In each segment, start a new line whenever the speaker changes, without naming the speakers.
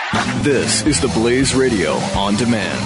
This is the Blaze Radio on demand.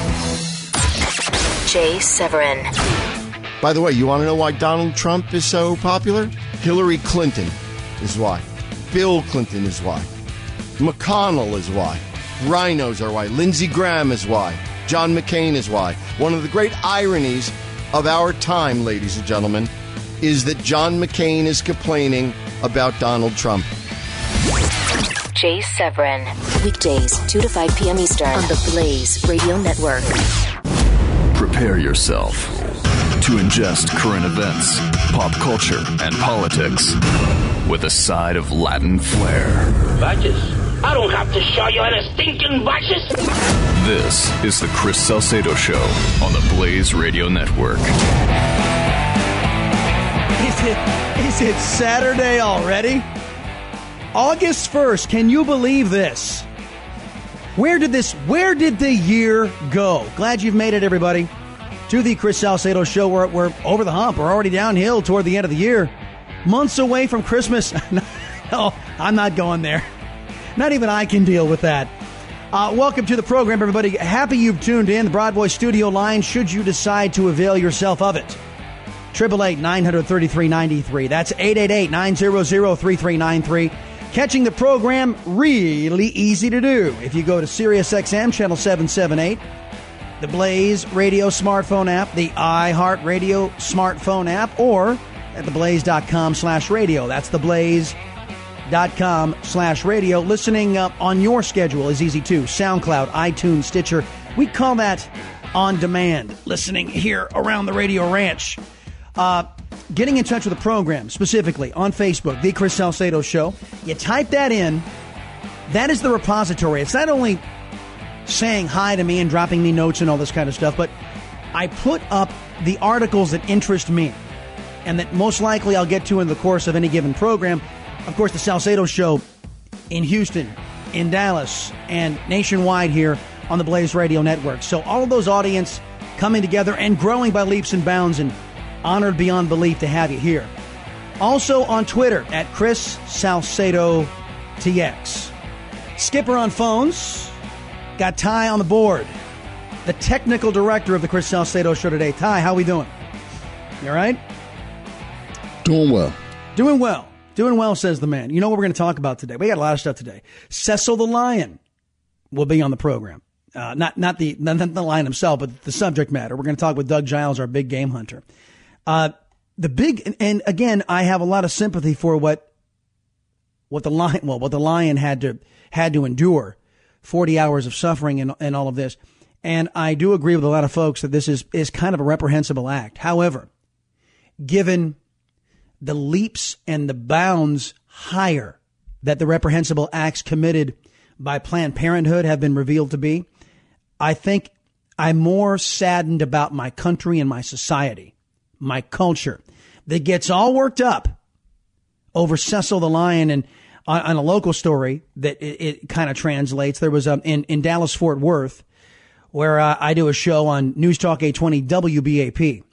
Jay Severin.
By the way, you want to know why Donald Trump is so popular? Hillary Clinton is why. Bill Clinton is why. McConnell is why. Rhinos are why. Lindsey Graham is why. John McCain is why. One of the great ironies of our time, ladies and gentlemen, is that John McCain is complaining about Donald Trump.
Jay Severin. Weekdays, 2 to 5 p.m. Eastern on the Blaze Radio Network.
Prepare yourself to ingest current events, pop culture, and politics with a side of Latin flair.
Badges? I don't have to show you any stinking badges.
This is the Chris Salcedo Show on the Blaze Radio Network.
Is it Saturday already? August 1st, can you believe this? Where did the year go? Glad you've made it, everybody, to the Chris Salcedo Show. We're over the hump. We're already downhill toward the end of the year. Months away from Christmas. No, I'm not going there. Not even I can deal with that. Welcome to the program, everybody. Happy you've tuned in. The Broadway studio line, should you decide to avail yourself of it. 888-933-93. That's 888-900-3393. Catching the program really easy to do. If you go to SiriusXM channel 778, the Blaze Radio smartphone app, the iHeartRadio smartphone app, or at theblaze.com/radio. That's theblaze.com/radio. Listening on your schedule is easy too. SoundCloud, iTunes, Stitcher. We call that on demand. Listening here around the Radio Ranch. Getting in touch with the program, specifically on Facebook, The Chris Salcedo Show. You type that in. That is the repository. It's not only saying hi to me and dropping me notes and all this kind of stuff, but I put up the articles that interest me and that most likely I'll get to in the course of any given program. Of course, the Salcedo Show in Houston, in Dallas, and nationwide here on the Blaze Radio Network. So all of those audience coming together and growing by leaps and bounds, and honored beyond belief to have you here. Also on Twitter at Chris Salcedo TX. Skipper on phones. Got Ty on the board. The technical director of the Chris Salcedo Show today. Ty, how we doing? You all right?
Doing well.
Doing well. Doing well, says the man. You know what we're going to talk about today? We got a lot of stuff today. Cecil the Lion will be on the program. Not the lion himself, but the subject matter. We're going to talk with Doug Giles, our big game hunter. And again, I have a lot of sympathy for what the lion had to endure, 40 hours of suffering and all of this. And I do agree with a lot of folks that this is kind of a reprehensible act. However, given the leaps and the bounds higher that the reprehensible acts committed by Planned Parenthood have been revealed to be, I think I'm more saddened about my country and my society, my culture, that gets all worked up over Cecil the Lion. And on a local story that it kind of translates, there was in Dallas, Fort Worth, where I do a show on News Talk 820 WBAP.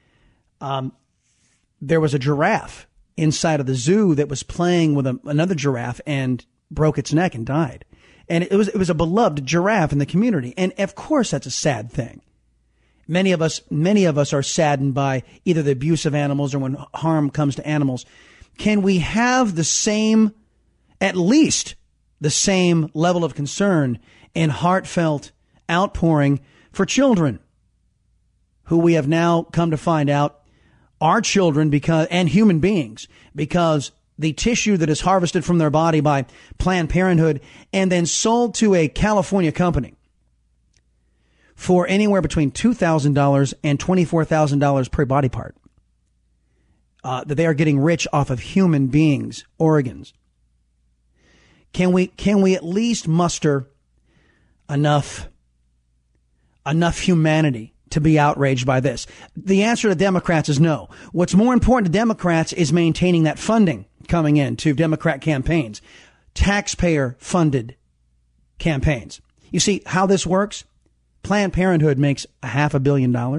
There was a giraffe inside of the zoo that was playing with another giraffe and broke its neck and died. And it was a beloved giraffe in the community. And of course, that's a sad thing. Many of us are saddened by either the abuse of animals or when harm comes to animals. Can we have at least the same level of concern and heartfelt outpouring for children who we have now come to find out are children and human beings, because the tissue that is harvested from their body by Planned Parenthood and then sold to a California company for anywhere between $2,000 and $24,000 per body part, that they are getting rich off of human beings' organs. Can we at least muster enough humanity to be outraged by this? The answer to Democrats is no. What's more important to Democrats is maintaining that funding coming in to Democrat campaigns, taxpayer-funded campaigns. You see how this works? Planned Parenthood makes $500 million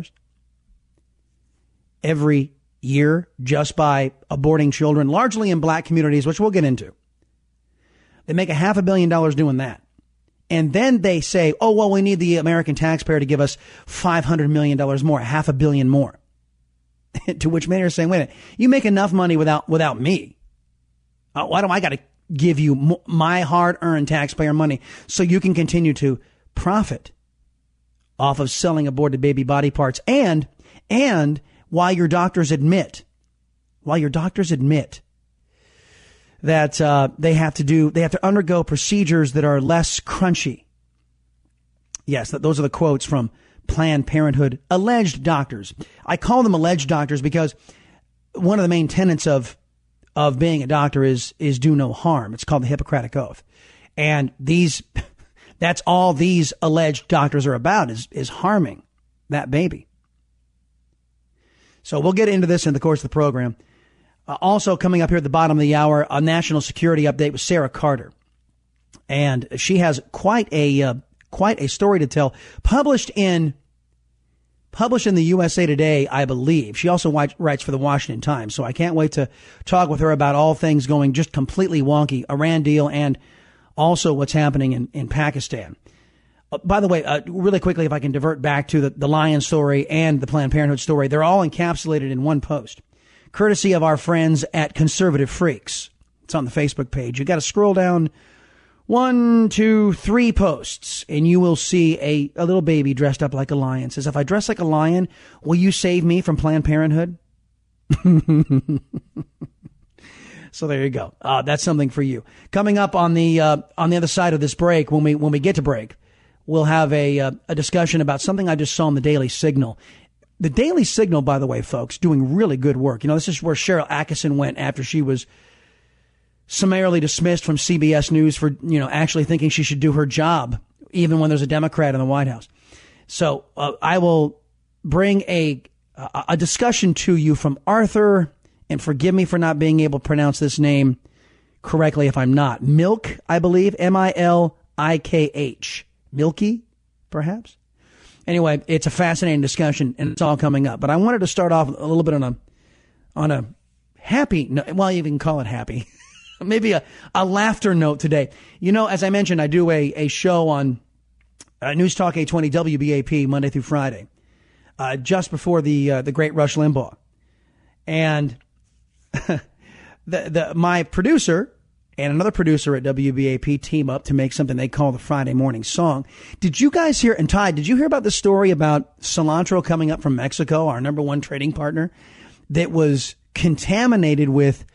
every year just by aborting children, largely in black communities, which we'll get into. They make $500 million doing that. And then they say, oh, well, we need the American taxpayer to give us $500 million more, $500 million more. To which many are saying, wait a minute, you make enough money without me. Why do I got to give you my hard-earned taxpayer money so you can continue to profit off of selling aborted baby body parts? And while your doctors admit that they have to undergo procedures that are less crunchy. Yes, those are the quotes from Planned Parenthood alleged doctors. I call them alleged doctors because one of the main tenets of being a doctor is do no harm. It's called the Hippocratic Oath. And that's all these alleged doctors are about is harming that baby. So we'll get into this in the course of the program. Also coming up here at the bottom of the hour, a national security update with Sarah Carter. And she has quite a story to tell, published in the USA Today, I believe. She also writes for the Washington Times. So I can't wait to talk with her about all things going just completely wonky, Iran deal, and also what's happening in Pakistan. By the way, really quickly, if I can divert back to the Lion story and the Planned Parenthood story, they're all encapsulated in one post, courtesy of our friends at Conservative Freaks. It's on the Facebook page. You got to scroll down 1, 2, 3 posts, and you will see a little baby dressed up like a lion. Says, if I dress like a lion, will you save me from Planned Parenthood? So there you go. That's something for you. Coming up on the other side of this break, when we get to break, we'll have a discussion about something I just saw in the Daily Signal. The Daily Signal, by the way, folks, doing really good work. You know, this is where Cheryl Atkinson went after she was summarily dismissed from CBS News for, actually thinking she should do her job, even when there's a Democrat in the White House. So I will bring a discussion to you from Arthur, and forgive me for not being able to pronounce this name correctly if I'm not. Milk, I believe, Milikh. Milky, perhaps? Anyway, it's a fascinating discussion, and it's all coming up. But I wanted to start off a little bit on a happy note. Well, you can call it happy. Maybe a laughter note today. As I mentioned, I do a show on News Talk 820 WBAP Monday through Friday, just before the great Rush Limbaugh. And my producer and another producer at WBAP team up to make something they call the Friday morning song. Did you guys hear, and Ty, did you hear about the story about cilantro coming up from Mexico, our number one trading partner, that was contaminated with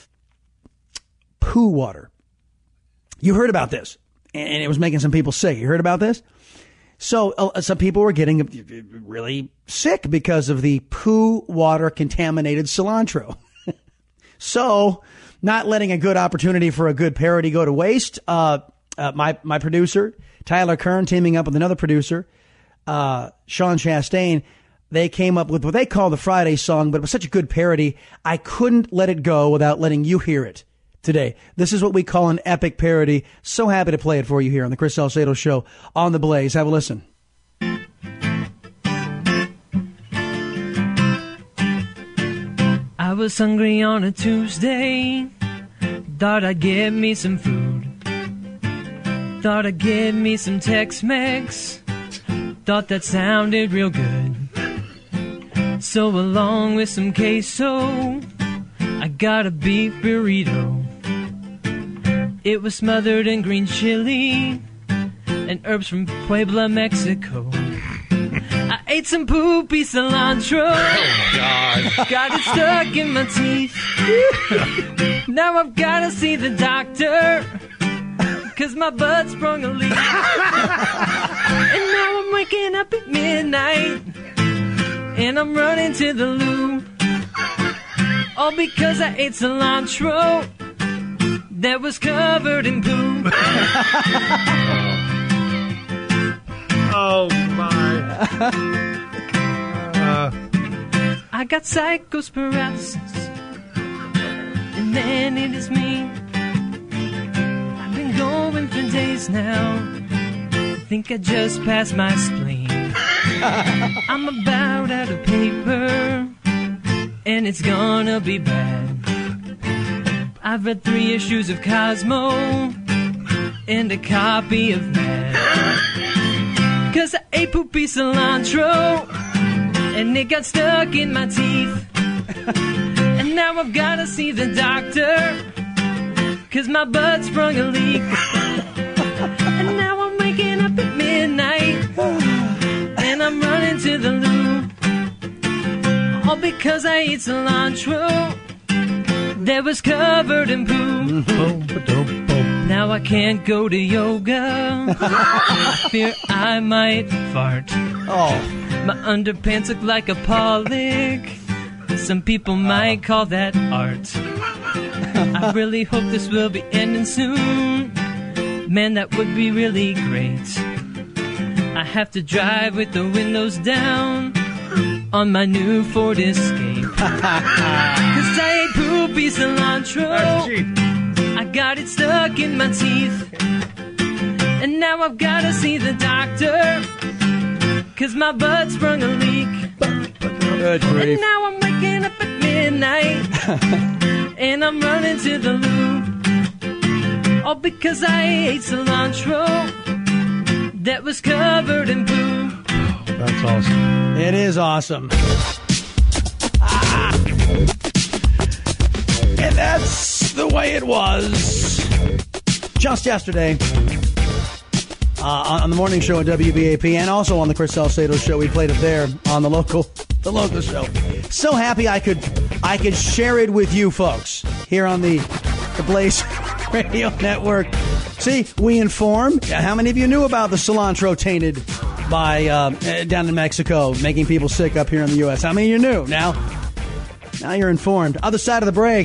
poo water? You heard about this, and it was making some people sick. You heard about this? So some people were getting really sick because of the poo water contaminated cilantro. So, not letting a good opportunity for a good parody go to waste, my producer, Tyler Kern, teaming up with another producer, Sean Chastain, they came up with what they call the Friday song, but it was such a good parody, I couldn't let it go without letting you hear it today. This is what we call an epic parody. So happy to play it for you here on the Chris Salcedo Show on The Blaze. Have a listen.
I was hungry on a Tuesday, thought I'd get me some food, thought I'd get me some Tex-Mex, thought that sounded real good. So along with some queso, I got a beef burrito. It was smothered in green chili and herbs from Puebla, Mexico. I ate some poopy cilantro. Oh, God. Got it stuck in my teeth. Now I've got to see the doctor, 'cause my butt sprung a leak. And now I'm waking up at midnight, and I'm running to the loo. All because I ate cilantro that was covered in poo.
Oh, my.
I got psychosparalysis, and then it is me. I've been going for days now. I think I just passed my spleen. I'm about out of paper, and it's gonna be bad. I've read 3 issues of Cosmo, and a copy of Mad. 'Cause I ate poopy cilantro and it got stuck in my teeth. And now I've gotta see the doctor 'cause my butt sprung a leak. And now I'm waking up at midnight and I'm running to the loo. All because I ate cilantro that was covered in poo. Now I can't go to yoga. I fear I might fart.
Oh.
My underpants look like a Pollock. Some people might call that art. I really hope this will be ending soon. Man, that would be really great. I have to drive with the windows down on my new Ford Escape. 'Cause I ate poopy cilantro. I got it stuck in my teeth. And now I've gotta see the doctor 'cause my butt sprung a leak.
Good grief.
And now I'm waking up at midnight and I'm running to the loo. All because I ate cilantro that was covered in poo.
That's awesome.
It is awesome. And that's the way it was. Just yesterday, on the morning show at WBAP and also on the Chris Salcedo show, we played it there on the local show. So happy I could share it with you folks here on the Blaze Radio Network. See, we informed. How many of you knew about the cilantro tainted by down in Mexico, making people sick up here in the U.S.? How many of you knew? Now you're informed. Other side of the break,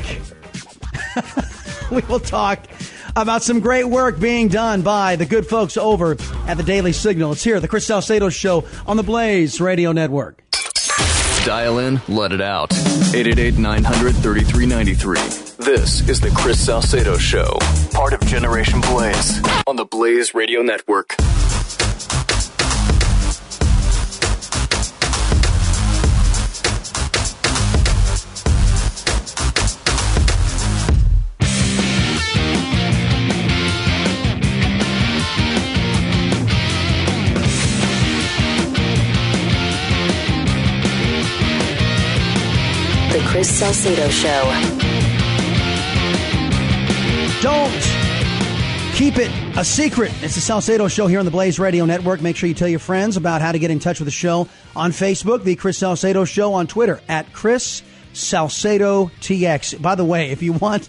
we will talk about some great work being done by the good folks over at the Daily Signal. It's here, the Chris Salcedo Show on the Blaze Radio Network.
Dial in, let it out. 888-900-3393. This is the Chris Salcedo Show, part of Generation Blaze on the Blaze Radio Network.
The Chris Salcedo Show.
Don't keep it a secret. It's the Salcedo Show here on the Blaze Radio Network. Make sure you tell your friends about how to get in touch with the show on Facebook, the Chris Salcedo Show, on Twitter at Chris Salcedo TX. By the way, if you want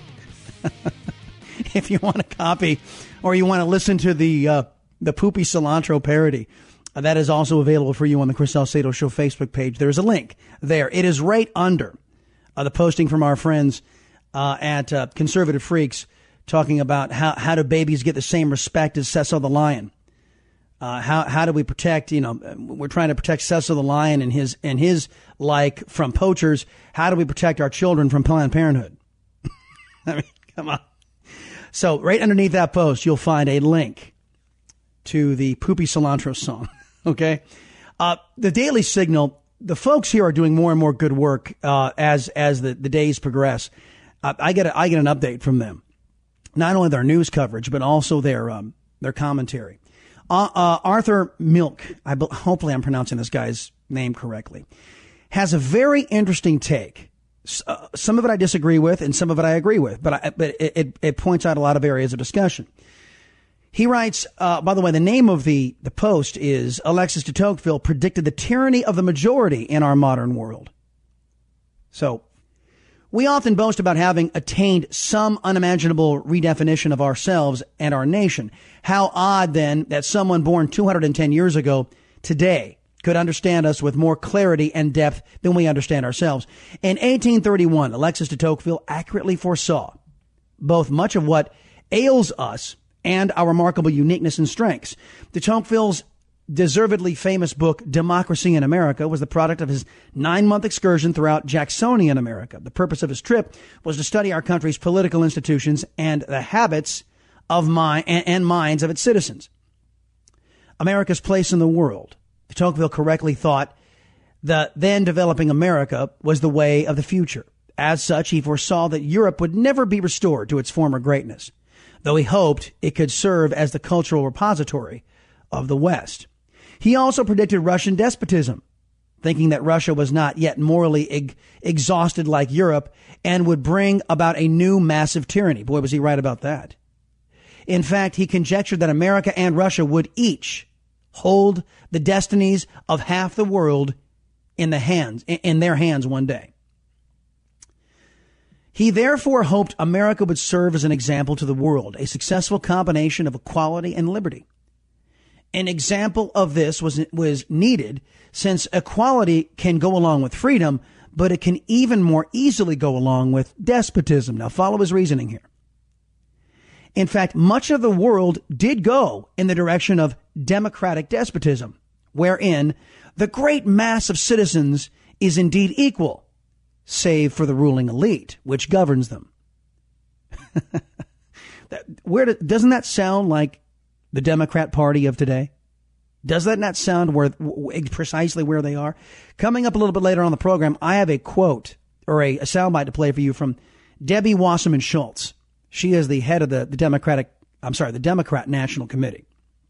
a copy or you want to listen to the Poopy Cilantro parody, that is also available for you on the Chris Salcedo Show Facebook page. There's a link there. It is right under the posting from our friends at Conservative Freaks, talking about how do babies get the same respect as Cecil the Lion? How do we protect? We're trying to protect Cecil the Lion and his like from poachers. How do we protect our children from Planned Parenthood? I mean, come on. So right underneath that post, you'll find a link to the Poopy Cilantro song. Okay. The Daily Signal, the folks here are doing more and more good work as the days progress. I get an update from them, not only their news coverage but also their commentary. Arthur Milk, hopefully I'm pronouncing this guy's name correctly, has a very interesting take. Some of it I disagree with, and some of it I agree with, but it points out a lot of areas of discussion. He writes, by the way, the name of the post is Alexis de Tocqueville predicted the tyranny of the majority in our modern world. So we often boast about having attained some unimaginable redefinition of ourselves and our nation. How odd, then, that someone born 210 years ago today could understand us with more clarity and depth than we understand ourselves. In 1831, Alexis de Tocqueville accurately foresaw both much of what ails us and our remarkable uniqueness and strengths. De Tocqueville's deservedly famous book, Democracy in America, was the product of his 9-month excursion throughout Jacksonian America. The purpose of his trip was to study our country's political institutions and the habits of minds of its citizens. America's place in the world. De Tocqueville correctly thought the then developing America was the way of the future. As such, he foresaw that Europe would never be restored to its former greatness. though he hoped it could serve as the cultural repository of the West. He also predicted Russian despotism, thinking that Russia was not yet morally exhausted like Europe and would bring about a new massive tyranny. Boy, was he right about that. In fact, he conjectured that America and Russia would each hold the destinies of half the world in their hands one day. He therefore hoped America would serve as an example to the world, a successful combination of equality and liberty. An example of this was needed, since equality can go along with freedom, but it can even more easily go along with despotism. Now follow his reasoning here. In fact, much of the world did go in the direction of democratic despotism, wherein the great mass of citizens is indeed equal, save for the ruling elite, which governs them. Doesn't that sound like the Democrat Party of today? Does that not sound precisely where they are? Coming up a little bit later on the program, I have a quote or a soundbite to play for you from Debbie Wasserman Schultz. She is the head of the Democrat National Committee,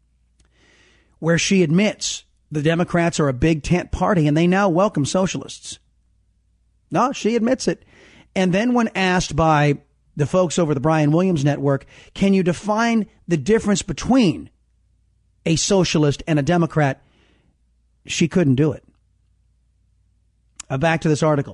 where she admits the Democrats are a big tent party and they now welcome socialists. No, she admits it. And then when asked by the folks over the Brian Williams Network, can you define the difference between a socialist and a Democrat? She couldn't do it. Back to this article.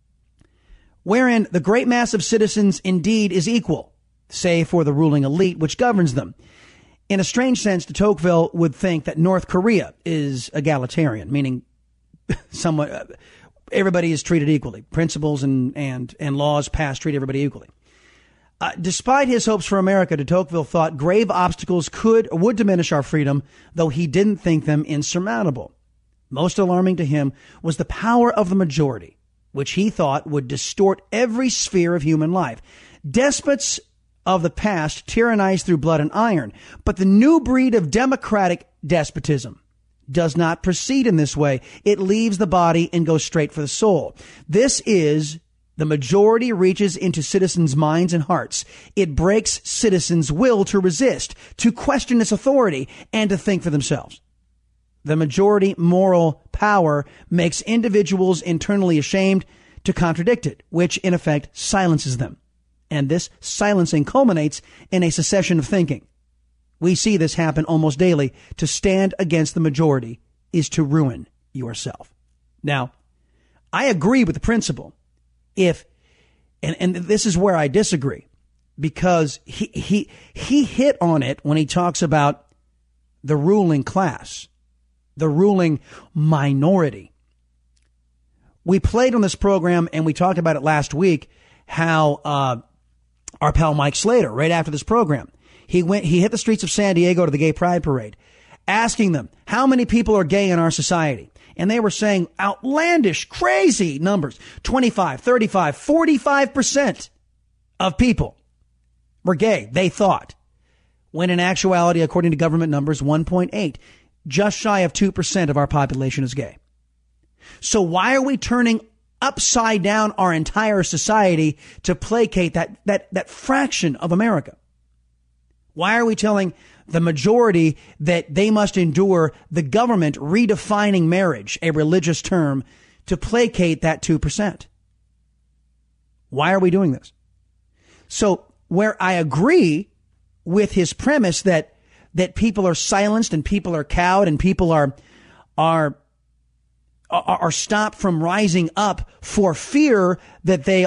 Wherein the great mass of citizens indeed is equal, save for the ruling elite which governs them. In a strange sense, de Tocqueville would think that North Korea is egalitarian, meaning somewhat everybody is treated equally. Principles and laws passed treat everybody equally. Despite his hopes for America, de Tocqueville thought grave obstacles would diminish our freedom, though he didn't think them insurmountable. Most alarming to him was the power of the majority, which he thought would distort every sphere of human life. Despots of the past tyrannized through blood and iron, but the new breed of democratic despotism does not proceed in this way. It leaves the body and goes straight for the soul. This is the majority reaches into citizens' minds and hearts. It breaks citizens' will to resist, to question its authority, and to think for themselves. The majority moral power makes individuals internally ashamed to contradict it, which in effect silences them. And this silencing culminates in a secession of thinking. We see this happen almost daily. To stand against the majority is to ruin yourself. Now, I agree with the principle. And this is where I disagree, because he hit on it when he talks about the ruling class, the ruling minority. We played on this program and we talked about it last week, how our pal Mike Slater, right after this program, he hit the streets of San Diego to the Gay Pride Parade, asking them how many people are gay in our society. And they were saying outlandish, crazy numbers. 25, 35, 45% of people were gay, they thought. When in actuality, according to government numbers, 1.8, just shy of 2% of our population is gay. So why are we turning upside down our entire society to placate that fraction of America? Why are we telling the majority that they must endure the government redefining marriage, a religious term, to placate that 2%? Why are we doing this? So where I agree with his premise that people are silenced and people are cowed and people are stopped from rising up for fear that they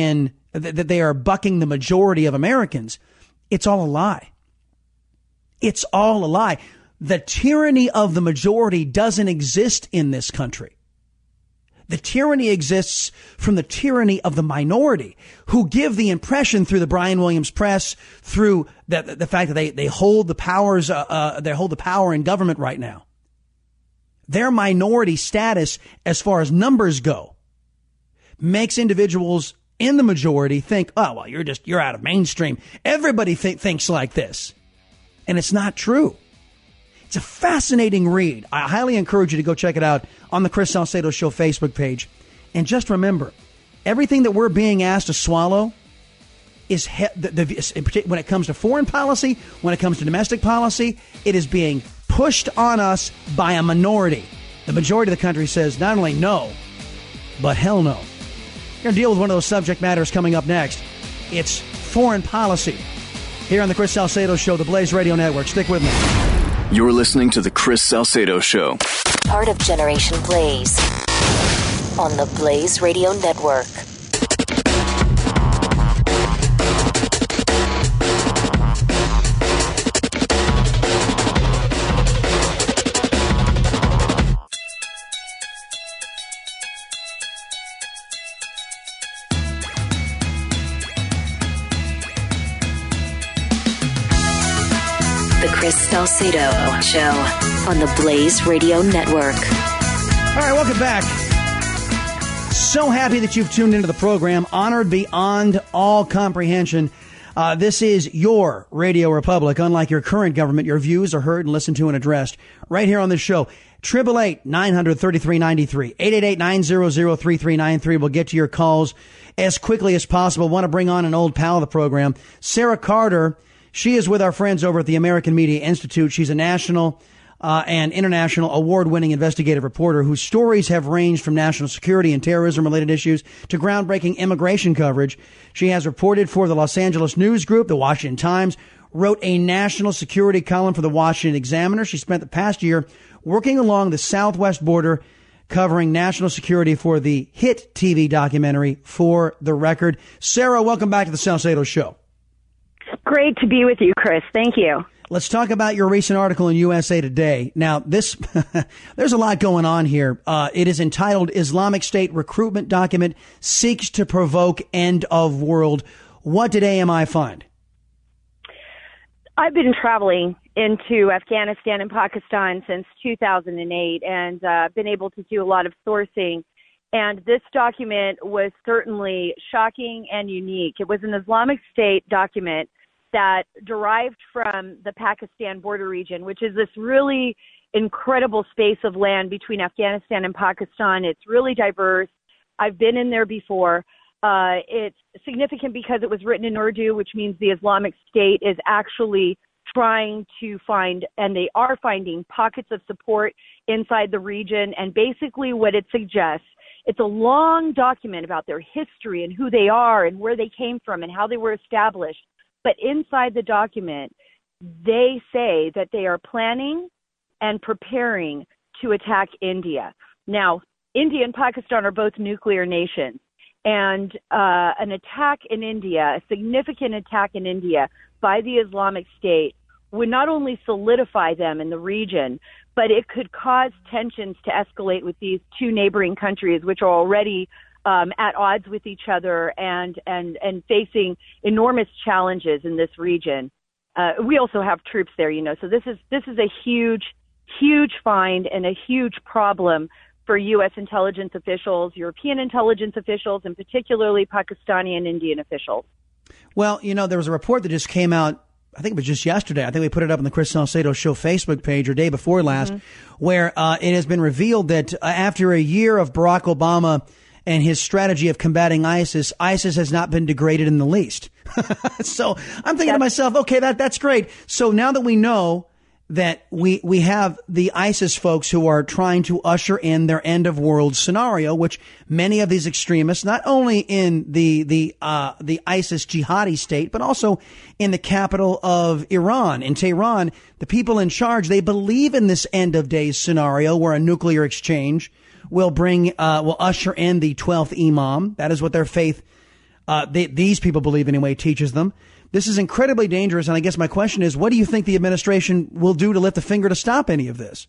are bucking the majority of Americans, it's all a lie. It's all a lie. The tyranny of the majority doesn't exist in this country. The tyranny exists from the tyranny of the minority, who give the impression through the Brian Williams press, through the fact that they hold the powers, they hold the power in government right now. Their minority status, as far as numbers go, makes individuals in the majority think, oh, well, you're out of mainstream. Everybody thinks like this. And it's not true. It's a fascinating read. I highly encourage you to go check it out on the Chris Salcedo Show Facebook page. And just remember, everything that we're being asked to swallow, is when it comes to foreign policy, when it comes to domestic policy, it is being pushed on us by a minority. The majority of the country says not only no, but hell no. We're going to deal with one of those subject matters coming up next. It's foreign policy. Here on the Chris Salcedo Show, the Blaze Radio Network. Stick with me.
You're listening to the Chris Salcedo Show.
Part of Generation Blaze on the Blaze Radio Network. Chris Salcedo Show on the Blaze Radio Network.
All right, welcome back. So happy that you've tuned into the program. Honored beyond all comprehension. This is your Radio Republic. Unlike your current government, your views are heard and listened to and addressed right here on this show. 888-900-3393. 888-900-3393. We'll get to your calls as quickly as possible. Want to bring on an old pal of the program, Sarah Carter. She is with our friends over at the American Media Institute. She's a national and international award-winning investigative reporter whose stories have ranged from national security and terrorism-related issues to groundbreaking immigration coverage. She has reported for the Los Angeles News Group, the Washington Times, wrote a national security column for the Washington Examiner. She spent the past year working along the southwest border, covering national security for the hit TV documentary For the Record. Sarah, welcome back to the Salcedo Show.
Great to be with you, Chris. Thank you.
Let's talk about your recent article in USA Today. Now, this there's a lot going on here. It is entitled Islamic State Recruitment Document Seeks to Provoke End of World. What did AMI find?
I've been traveling into Afghanistan and Pakistan since 2008 and been able to do a lot of sourcing. And this document was certainly shocking and unique. It was an Islamic State document that derived from the Pakistan border region, which is this really incredible space of land between Afghanistan and Pakistan. It's really diverse. I've been in there before. It's significant because it was written in Urdu, which means the Islamic State is actually trying to find, and they are finding, pockets of support inside the region. And basically what it suggests, it's a long document about their history and who they are and where they came from and how they were established. But inside the document, they say that they are planning and preparing to attack India. Now, India and Pakistan are both nuclear nations. And an attack in India, a significant attack in India by the Islamic State would not only solidify them in the region, but it could cause tensions to escalate with these two neighboring countries, which are already at odds with each other and facing enormous challenges in this region. We also have troops there, so this is a huge find and a huge problem for U.S. intelligence officials, European intelligence officials, and particularly Pakistani and Indian officials.
Well, there was a report that just came out, I think it was just yesterday. I think we put it up on the Chris Salcedo Show Facebook page or day before last, where it has been revealed that after a year of Barack Obama and his strategy of combating ISIS has not been degraded in the least. So I'm thinking to myself, okay, that's great. So now that we know that we have the ISIS folks who are trying to usher in their end of world scenario, which many of these extremists, not only in the ISIS jihadi state, but also in the capital of Iran, in Tehran, the people in charge, they believe in this end of days scenario where a nuclear exchange will usher in the 12th Imam. That is what their faith, these people believe anyway, teaches them. This is incredibly dangerous, and I guess my question is, what do you think the administration will do to lift a finger to stop any of this?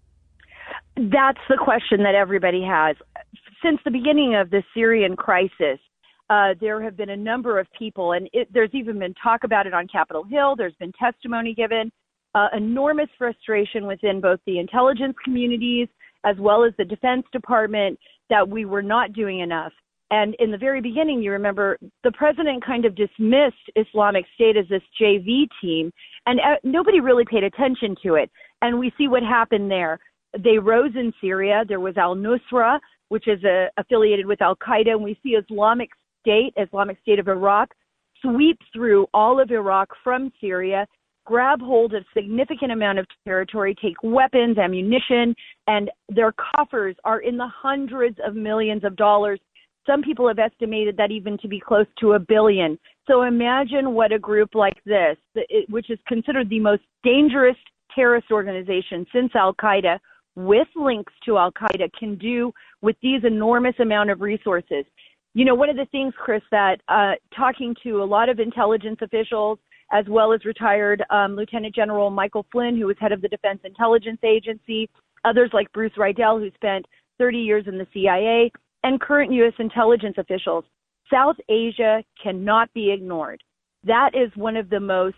That's the question that everybody has. Since the beginning of the Syrian crisis, there have been a number of people, and there's even been talk about it on Capitol Hill. There's been testimony given, enormous frustration within both the intelligence communities as well as the Defense Department that we were not doing enough. And in the very beginning, you remember, the president kind of dismissed Islamic State as this JV team, and nobody really paid attention to it. And we see what happened there. They rose in Syria. There was al-Nusra, which is affiliated with al-Qaeda, and we see Islamic State of Iraq sweep through all of Iraq from Syria, grab hold of significant amount of territory, take weapons, ammunition, and their coffers are in the hundreds of millions of dollars. Some people have estimated that even to be close to $1 billion. So imagine what a group like this, which is considered the most dangerous terrorist organization since Al-Qaeda, with links to Al-Qaeda, can do with these enormous amount of resources. You know, one of the things, Chris, that talking to a lot of intelligence officials, as well as retired Lieutenant General Michael Flynn, who was head of the Defense Intelligence Agency, others like Bruce Riedel, who spent 30 years in the CIA, and current U.S. intelligence officials, South Asia cannot be ignored. That is one of the most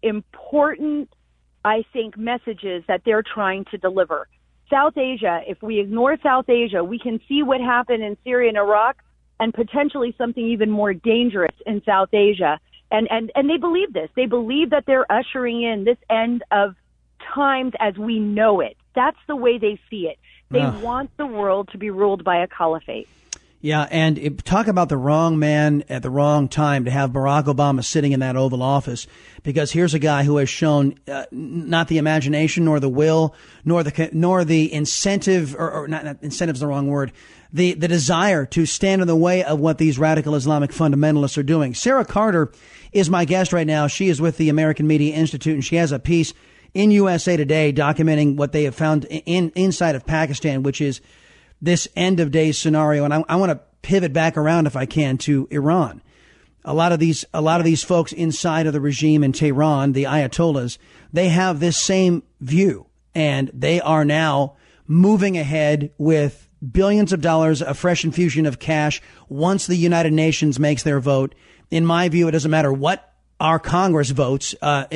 important, I think, messages that they're trying to deliver. South Asia, if we ignore South Asia, we can see what happened in Syria and Iraq and potentially something even more dangerous in South Asia. And they believe this. They believe that they're ushering in this end of times as we know it. That's the way they see it. They want the world to be ruled by a caliphate.
Yeah, and talk about the wrong man at the wrong time to have Barack Obama sitting in that Oval Office, because here's a guy who has shown not the imagination nor the will nor the incentive, or not incentive is the wrong word, the desire to stand in the way of what these radical Islamic fundamentalists are doing. Sarah Carter is my guest right now. She is with the American Media Institute, and she has a piece in USA Today documenting what they have found inside of Pakistan, which is this end of days scenario. And I want to pivot back around, if I can, to Iran. A lot of these folks inside of the regime in Tehran, the Ayatollahs, they have this same view, and they are now moving ahead with billions of dollars, a fresh infusion of cash once the United Nations makes their vote. In my view, it doesn't matter what our Congress votes.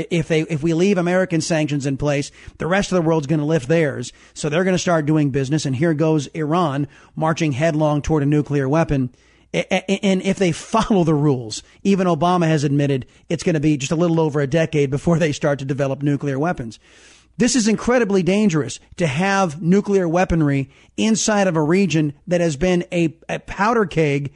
If we leave American sanctions in place, the rest of the world's going to lift theirs. So they're going to start doing business. And here goes Iran marching headlong toward a nuclear weapon. And if they follow the rules, even Obama has admitted it's going to be just a little over a decade before they start to develop nuclear weapons. This is incredibly dangerous to have nuclear weaponry inside of a region that has been a powder keg.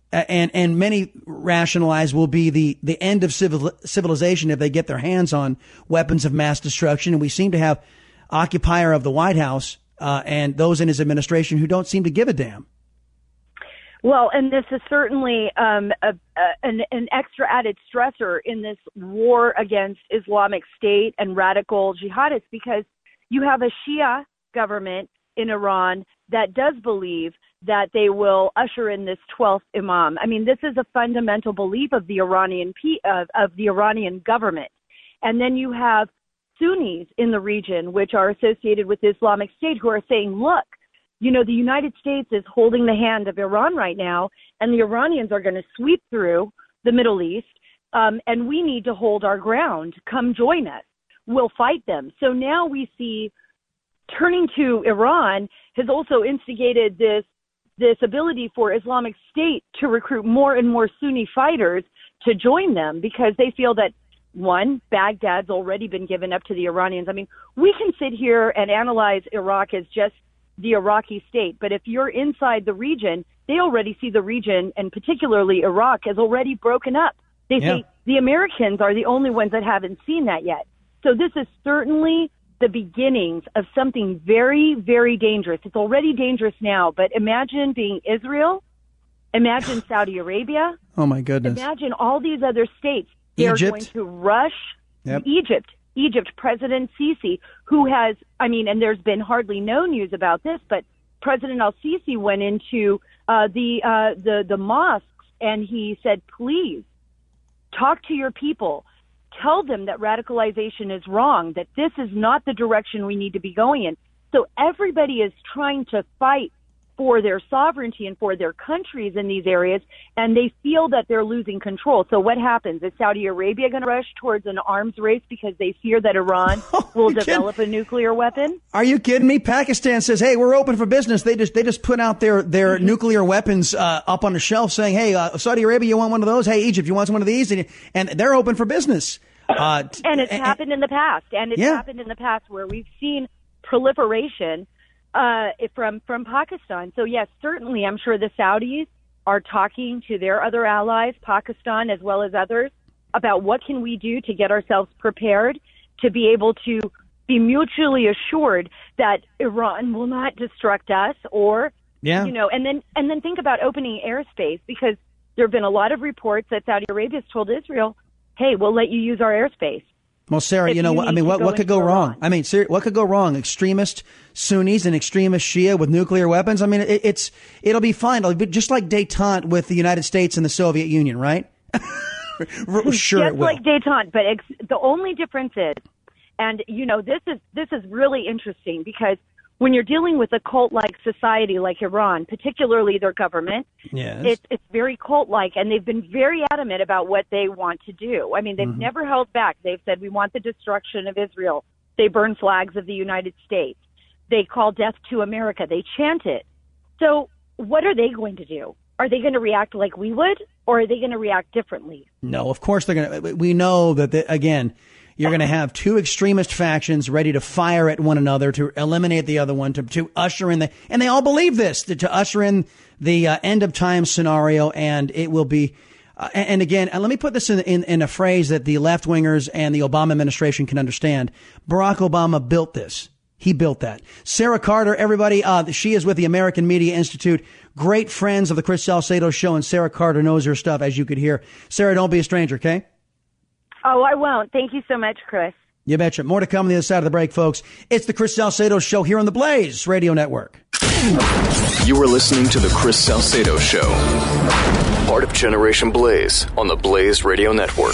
And many rationalize will be the end of civilization if they get their hands on weapons of mass destruction. And we seem to have occupier of the White House and those in his administration who don't seem to give a damn.
Well, and this is certainly an extra added stressor in this war against Islamic State and radical jihadists, because you have a Shia government in Iran that does believe that they will usher in this 12th imam. I mean, this is a fundamental belief of the Iranian government. And then you have Sunnis in the region, which are associated with the Islamic State, who are saying, look, you know, the United States is holding the hand of Iran right now, and the Iranians are going to sweep through the Middle East, and we need to hold our ground. Come join us. We'll fight them. So now we see turning to Iran has also instigated this ability for Islamic State to recruit more and more Sunni fighters to join them, because they feel that, one, Baghdad's already been given up to the Iranians. I mean, we can sit here and analyze Iraq as just the Iraqi state, but if you're inside the region, they already see the region, and particularly Iraq, as already broken up. They say the Americans are the only ones that haven't seen that yet. So this is certainly the beginnings of something very, very dangerous. It's already dangerous now, but imagine being Israel, imagine Saudi Arabia.
Oh my goodness.
Imagine all these other states. They're going to rush Egypt, President Sisi, who has, I mean, and there's been hardly no news about this, but President al-Sisi went into the mosques and he said, please talk to your people. Tell them that radicalization is wrong, that this is not the direction we need to be going in. So everybody is trying to fight for their sovereignty and for their countries in these areas, and they feel that they're losing control. So what happens? Is Saudi Arabia going to rush towards an arms race because they fear that Iran will develop a nuclear weapon?
Are you kidding me? Pakistan says, hey, we're open for business. They just put out their nuclear weapons up on the shelf saying, hey, Saudi Arabia, you want one of those? Hey, Egypt, you want one of these? And they're open for business.
And it's happened in the past. And it's happened in the past where we've seen proliferation from Pakistan. So, yes, certainly I'm sure the Saudis are talking to their other allies, Pakistan as well as others, about what can we do to get ourselves prepared to be able to be mutually assured that Iran will not destruct us or,
yeah.
And then think about opening airspace, because there have been a lot of reports that Saudi Arabia has told Israel, hey, we'll let you use our airspace.
Well, Sarah, what could go wrong? I mean, what could go wrong? Extremist Sunnis and extremist Shia with nuclear weapons? I mean, it'll be fine. It'll be just like détente with the United States and the Soviet Union, right? Sure, it will.
Like détente, but the only difference is, and this is really interesting, because when you're dealing with a cult-like society like Iran, particularly their government,
yes,
it's very cult-like, and they've been very adamant about what they want to do. I mean, they've never held back. They've said, we want the destruction of Israel. They burn flags of the United States. They call death to America. They chant it. So what are they going to do? Are they going to react like we would, or are they going to react differently?
No, of course they're going to. We know that, again, you're going to have two extremist factions ready to fire at one another to eliminate the other one, to usher in and they all believe this, to usher in the end of time scenario. And it will be, and again, and let me put this in a phrase that the left wingers and the Obama administration can understand. Barack Obama built this. He built that. Sarah Carter, everybody, she is with the American Media Institute. Great friends of the Chris Salcedo Show, and Sarah Carter knows her stuff, as you could hear. Sarah, don't be a stranger, okay?
Oh, I won't. Thank you so much, Chris.
You betcha. More to come on the other side of the break, folks. It's the Chris Salcedo Show here on the Blaze Radio Network.
You are listening to the Chris Salcedo Show, part of Generation Blaze on the Blaze Radio Network.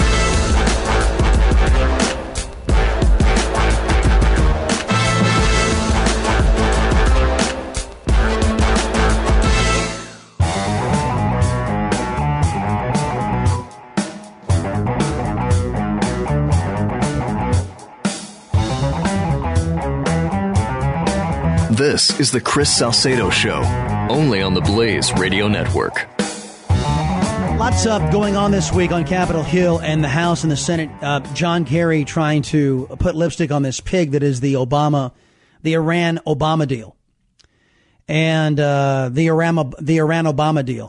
This is the Chris Salcedo Show, only on the Blaze Radio Network.
Lots going on this week on Capitol Hill and the House and the Senate. John Kerry trying to put lipstick on this pig that is the Iran-Obama deal. And the Iran-Obama deal.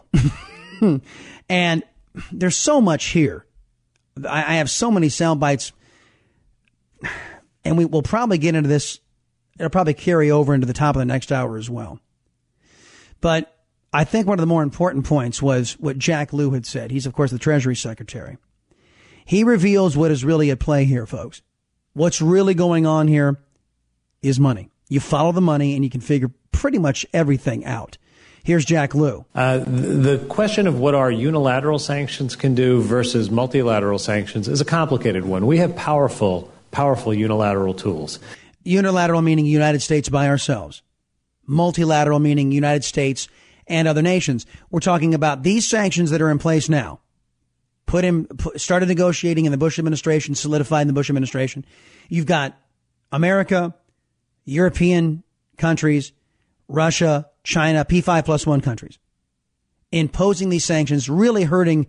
And there's so much here. I have so many sound bites. And we will probably get into this. It'll probably carry over into the top of the next hour as well. But I think one of the more important points was what Jack Lew had said. He's, of course, the Treasury Secretary. He reveals what is really at play here, folks. What's really going on here is money. You follow the money and you can figure pretty much everything out. Here's Jack Lew.
The question of what our unilateral sanctions can do versus multilateral sanctions is a complicated one. We have powerful unilateral tools.
Unilateral meaning United States by ourselves. Multilateral meaning United States and other nations. We're talking about these sanctions that are in place now. Started negotiating in the Bush administration, solidified in the Bush administration. You've got America, European countries, Russia, China, P5+1 countries imposing these sanctions, really hurting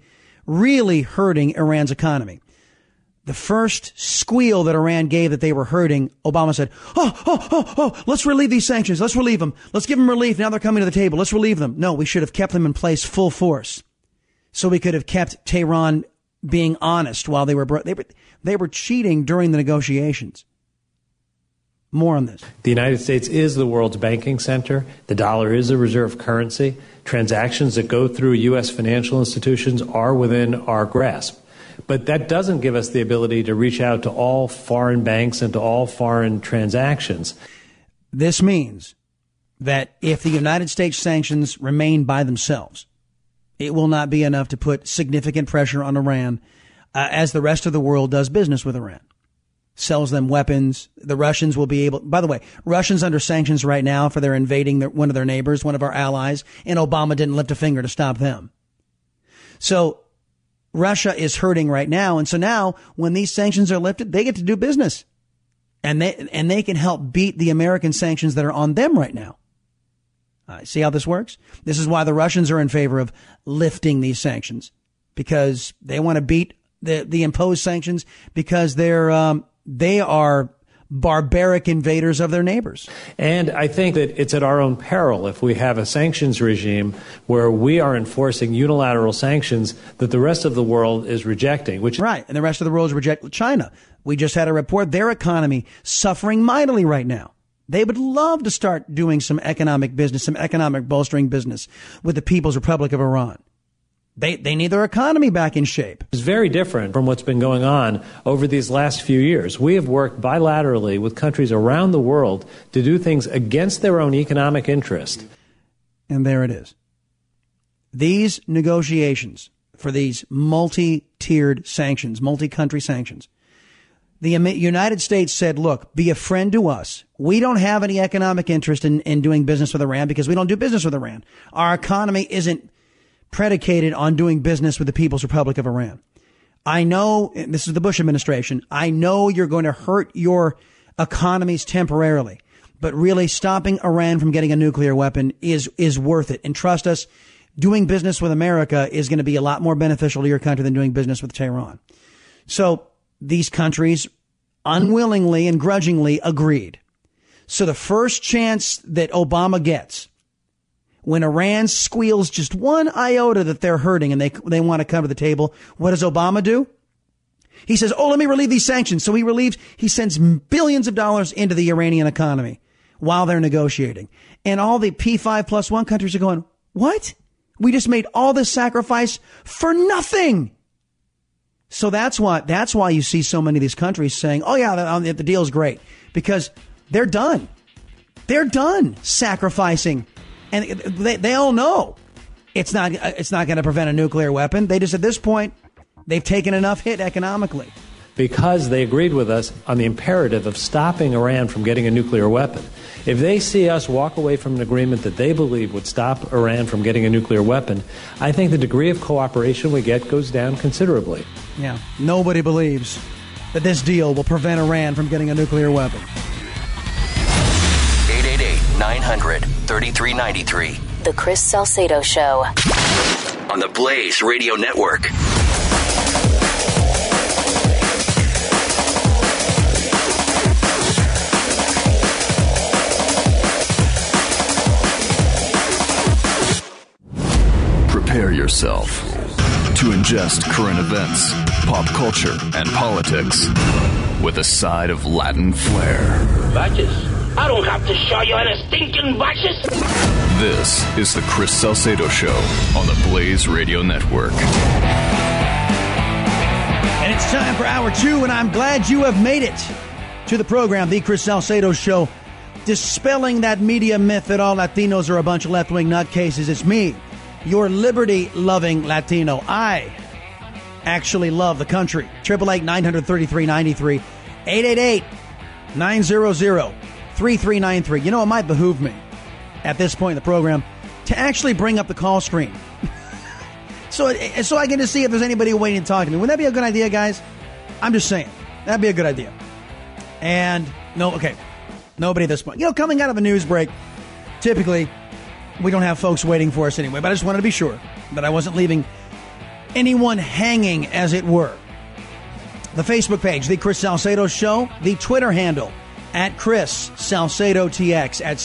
Iran's economy. The first squeal that Iran gave that they were hurting, Obama said, let's relieve these sanctions. Let's relieve them. Let's give them relief. Now they're coming to the table. Let's relieve them. No, we should have kept them in place full force. So we could have kept Tehran being honest while they were cheating during the negotiations. More on this.
The United States is the world's banking center. The dollar is a reserve currency. Transactions that go through U.S. financial institutions are within our grasp. But that doesn't give us the ability to reach out to all foreign banks and to all foreign transactions.
This means that if the United States sanctions remain by themselves, it will not be enough to put significant pressure on Iran as the rest of the world does business with Iran. Sells them weapons. The Russians will be able, by the way, Russians under sanctions right now for their invading one of their neighbors, one of our allies, and Obama didn't lift a finger to stop them. So Russia is hurting right now. And so now when these sanctions are lifted, they get to do business and they can help beat the American sanctions that are on them right now. See how this works? This is why the Russians are in favor of lifting these sanctions, because they want to beat the imposed sanctions, because they are barbaric invaders of their neighbors.
And I think that it's at our own peril if we have a sanctions regime where we are enforcing unilateral sanctions that the rest of the world is rejecting.
Right, and the rest of the world is rejecting China. We just had a report, their economy suffering mightily right now. They would love to start doing some economic business, some economic bolstering business with the People's Republic of Iran. They need their economy back in shape.
It's very different from what's been going on over these last few years. We have worked bilaterally with countries around the world to do things against their own economic interest.
And there it is. These negotiations for these multi-tiered sanctions, multi-country sanctions, the United States said, look, be a friend to us. We don't have any economic interest in doing business with Iran because we don't do business with Iran. Our economy isn't predicated on doing business with the People's Republic of Iran. I know, this is the Bush administration, I know you're going to hurt your economies temporarily, but really stopping Iran from getting a nuclear weapon is worth it. And trust us, doing business with America is going to be a lot more beneficial to your country than doing business with Tehran. So these countries unwillingly and grudgingly agreed. So the first chance that Obama gets, when Iran squeals just one iota that they're hurting and they want to come to the table, what does Obama do? He says, let me relieve these sanctions. So he sends billions of dollars into the Iranian economy while they're negotiating. And all the P5+1 countries are going, what? We just made all this sacrifice for nothing. So that's why you see so many of these countries saying, oh yeah, the deal's great, because they're done. They're done sacrificing. And they all know it's not going to prevent a nuclear weapon. They just, at this point, they've taken enough hit economically.
Because they agreed with us on the imperative of stopping Iran from getting a nuclear weapon. If they see us walk away from an agreement that they believe would stop Iran from getting a nuclear weapon, I think the degree of cooperation we get goes down considerably.
Yeah, nobody believes that this deal will prevent Iran from getting a nuclear weapon.
888-900-3393. The Chris Salcedo Show.
On the Blaze Radio Network.
Prepare yourself to ingest current events, pop culture, and politics with a side of Latin flair.
Batches. I don't have to show you any stinking batches.
This is the Chris Salcedo Show on the Blaze Radio Network.
And it's time for Hour 2, and I'm glad you have made it to the program, The Chris Salcedo Show, dispelling that media myth that all Latinos are a bunch of left-wing nutcases. It's me, your liberty-loving Latino. I actually love the country. 888-900-3393. 888-900-3393. You know, it might behoove me at this point in the program to actually bring up the call screen. so I get to see if there's anybody waiting to talk to me. Wouldn't that be a good idea, guys? I'm just saying. That'd be a good idea. And, nobody at this point. You know, coming out of a news break, typically, we don't have folks waiting for us anyway, but I just wanted to be sure that I wasn't leaving anyone hanging, as it were. The Facebook page, The Chris Salcedo Show. The Twitter handle, at Chris Salcedo TX, at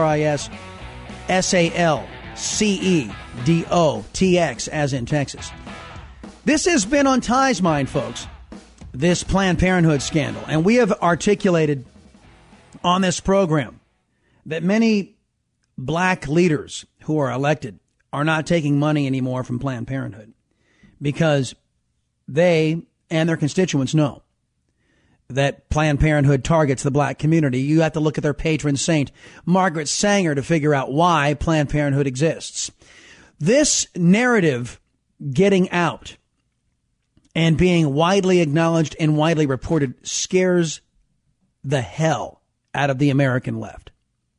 ChrisSalcedo TX, as in Texas. This has been on Ty's mind, folks, this Planned Parenthood scandal. And we have articulated on this program that many black leaders who are elected are not taking money anymore from Planned Parenthood because they and their constituents know that Planned Parenthood targets the black community. You have to look at their patron saint, Margaret Sanger, to figure out why Planned Parenthood exists. This narrative getting out and being widely acknowledged and widely reported scares the hell out of the American left.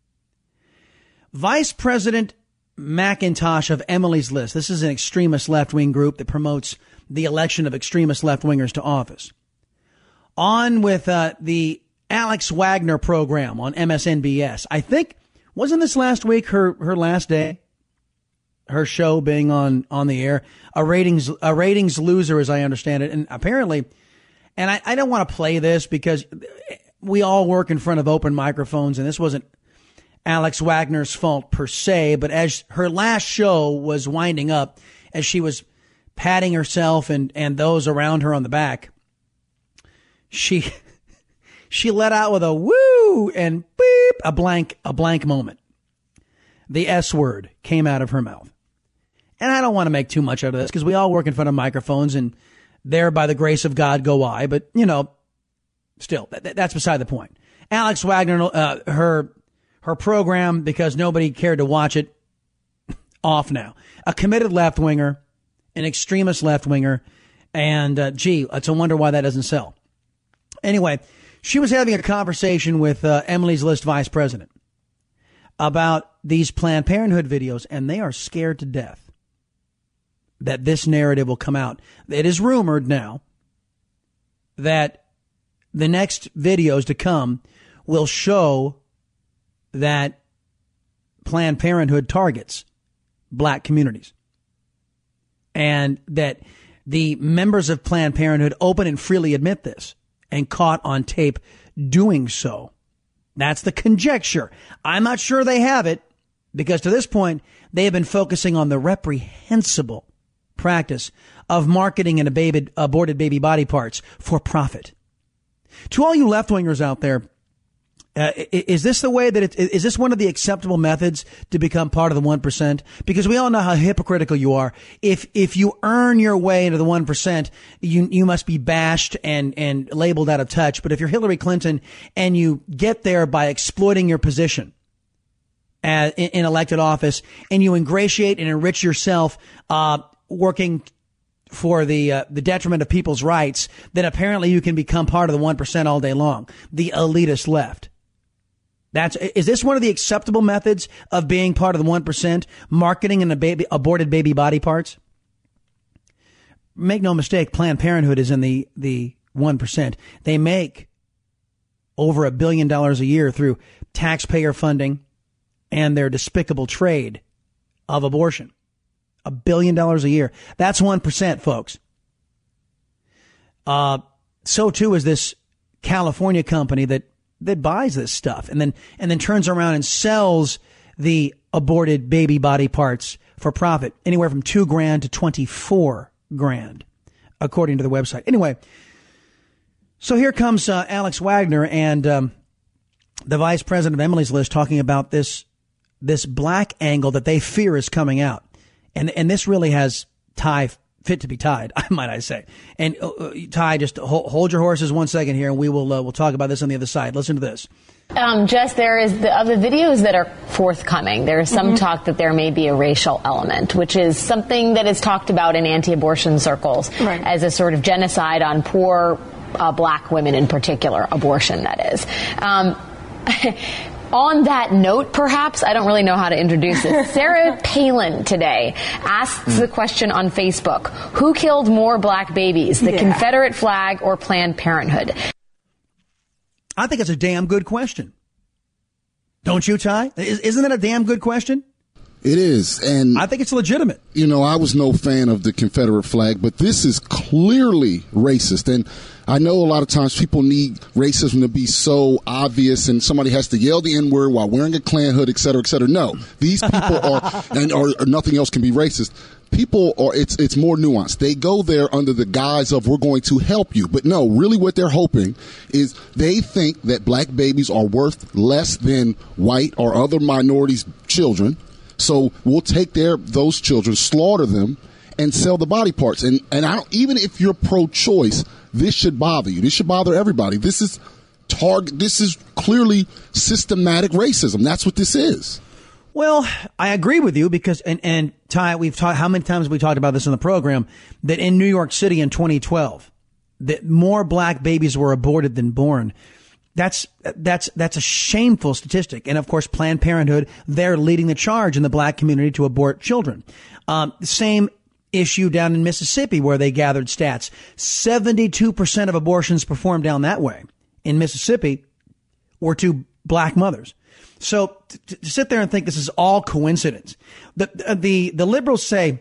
Vice President McIntosh of Emily's List. This is an extremist left-wing group that promotes the election of extremist left-wingers to office. On with the Alex Wagner program on MSNBS. I think, wasn't this last week her last day? Her show being on the air. A ratings loser, as I understand it. And apparently, and I don't want to play this because we all work in front of open microphones, and this wasn't Alex Wagner's fault per se, but as her last show was winding up, as she was patting herself and those around her on the back, she let out with a woo and beep, a blank moment. The S word came out of her mouth. And I don't want to make too much out of this because we all work in front of microphones and there by the grace of God go I. But, you know, still, that's beside the point. Alex Wagner, her program, because nobody cared to watch it, off now. A committed left-winger, an extremist left-winger, and gee, it's a wonder why that doesn't sell. Anyway, she was having a conversation with Emily's List vice president about these Planned Parenthood videos, and they are scared to death that this narrative will come out. It is rumored now that the next videos to come will show that Planned Parenthood targets black communities and that the members of Planned Parenthood open and freely admit this and caught on tape doing so. That's the conjecture. I'm not sure they have it because to this point, they have been focusing on the reprehensible practice of marketing and aborted baby body parts for profit. To all you left-wingers out there, is this the way that is this one of the acceptable methods to become part of the 1%? Because we all know how hypocritical you are. If you earn your way into the 1%, you must be bashed and labeled out of touch. But if you're Hillary Clinton and you get there by exploiting your position in elected office and you ingratiate and enrich yourself, working for the detriment of people's rights, then apparently you can become part of the 1% all day long. The elitist left. Is this one of the acceptable methods of being part of the 1%? Marketing and aborted baby body parts? Make no mistake, Planned Parenthood is in the 1%. They make over $1 billion a year through taxpayer funding and their despicable trade of abortion. $1 billion a year. That's 1%, folks. So too is this California company that buys this stuff and then turns around and sells the aborted baby body parts for profit, anywhere from $2,000 to $24,000, according to the website. Anyway, so here comes Alex Wagner and the vice president of Emily's List talking about this black angle that they fear is coming out. And this really has tie fit to be tied, might I say. And Ty, just hold your horses 1 second here, and we'll talk about this on the other side. Listen to this.
Jess, there is of the videos that are forthcoming, there is some talk that there may be a racial element, which is something that is talked about in anti-abortion circles as a sort of genocide on poor black women in particular, abortion, that is. On that note, perhaps, I don't really know how to introduce this. Sarah Palin today asks the question on Facebook, who killed more black babies, the Confederate flag or Planned Parenthood?
I think it's a damn good question. Don't you, Ty? Isn't it a damn good question?
It is. And
I think it's legitimate.
You know, I was no fan of the Confederate flag, but this is clearly racist. And I know a lot of times people need racism to be so obvious and somebody has to yell the N-word while wearing a Klan hood, et cetera, et cetera. No, these people are, or nothing else can be racist. People are, it's more nuanced. They go there under the guise of we're going to help you. But no, really what they're hoping is they think that black babies are worth less than white or other minorities' children. So we'll take those children, slaughter them, and sell the body parts. And even if you're pro-choice, this should bother you. This should bother everybody. This is clearly systematic racism. That's what this is.
Well, I agree with you because, and Ty, we've talked, how many times have we talked about this in the program, that in New York City in 2012, that more black babies were aborted than born. That's a shameful statistic. And of course, Planned Parenthood, they're leading the charge in the black community to abort children. The same issue down in Mississippi where they gathered stats. 72% of abortions performed down that way in Mississippi were to black mothers. So to sit there and think this is all coincidence. The liberals say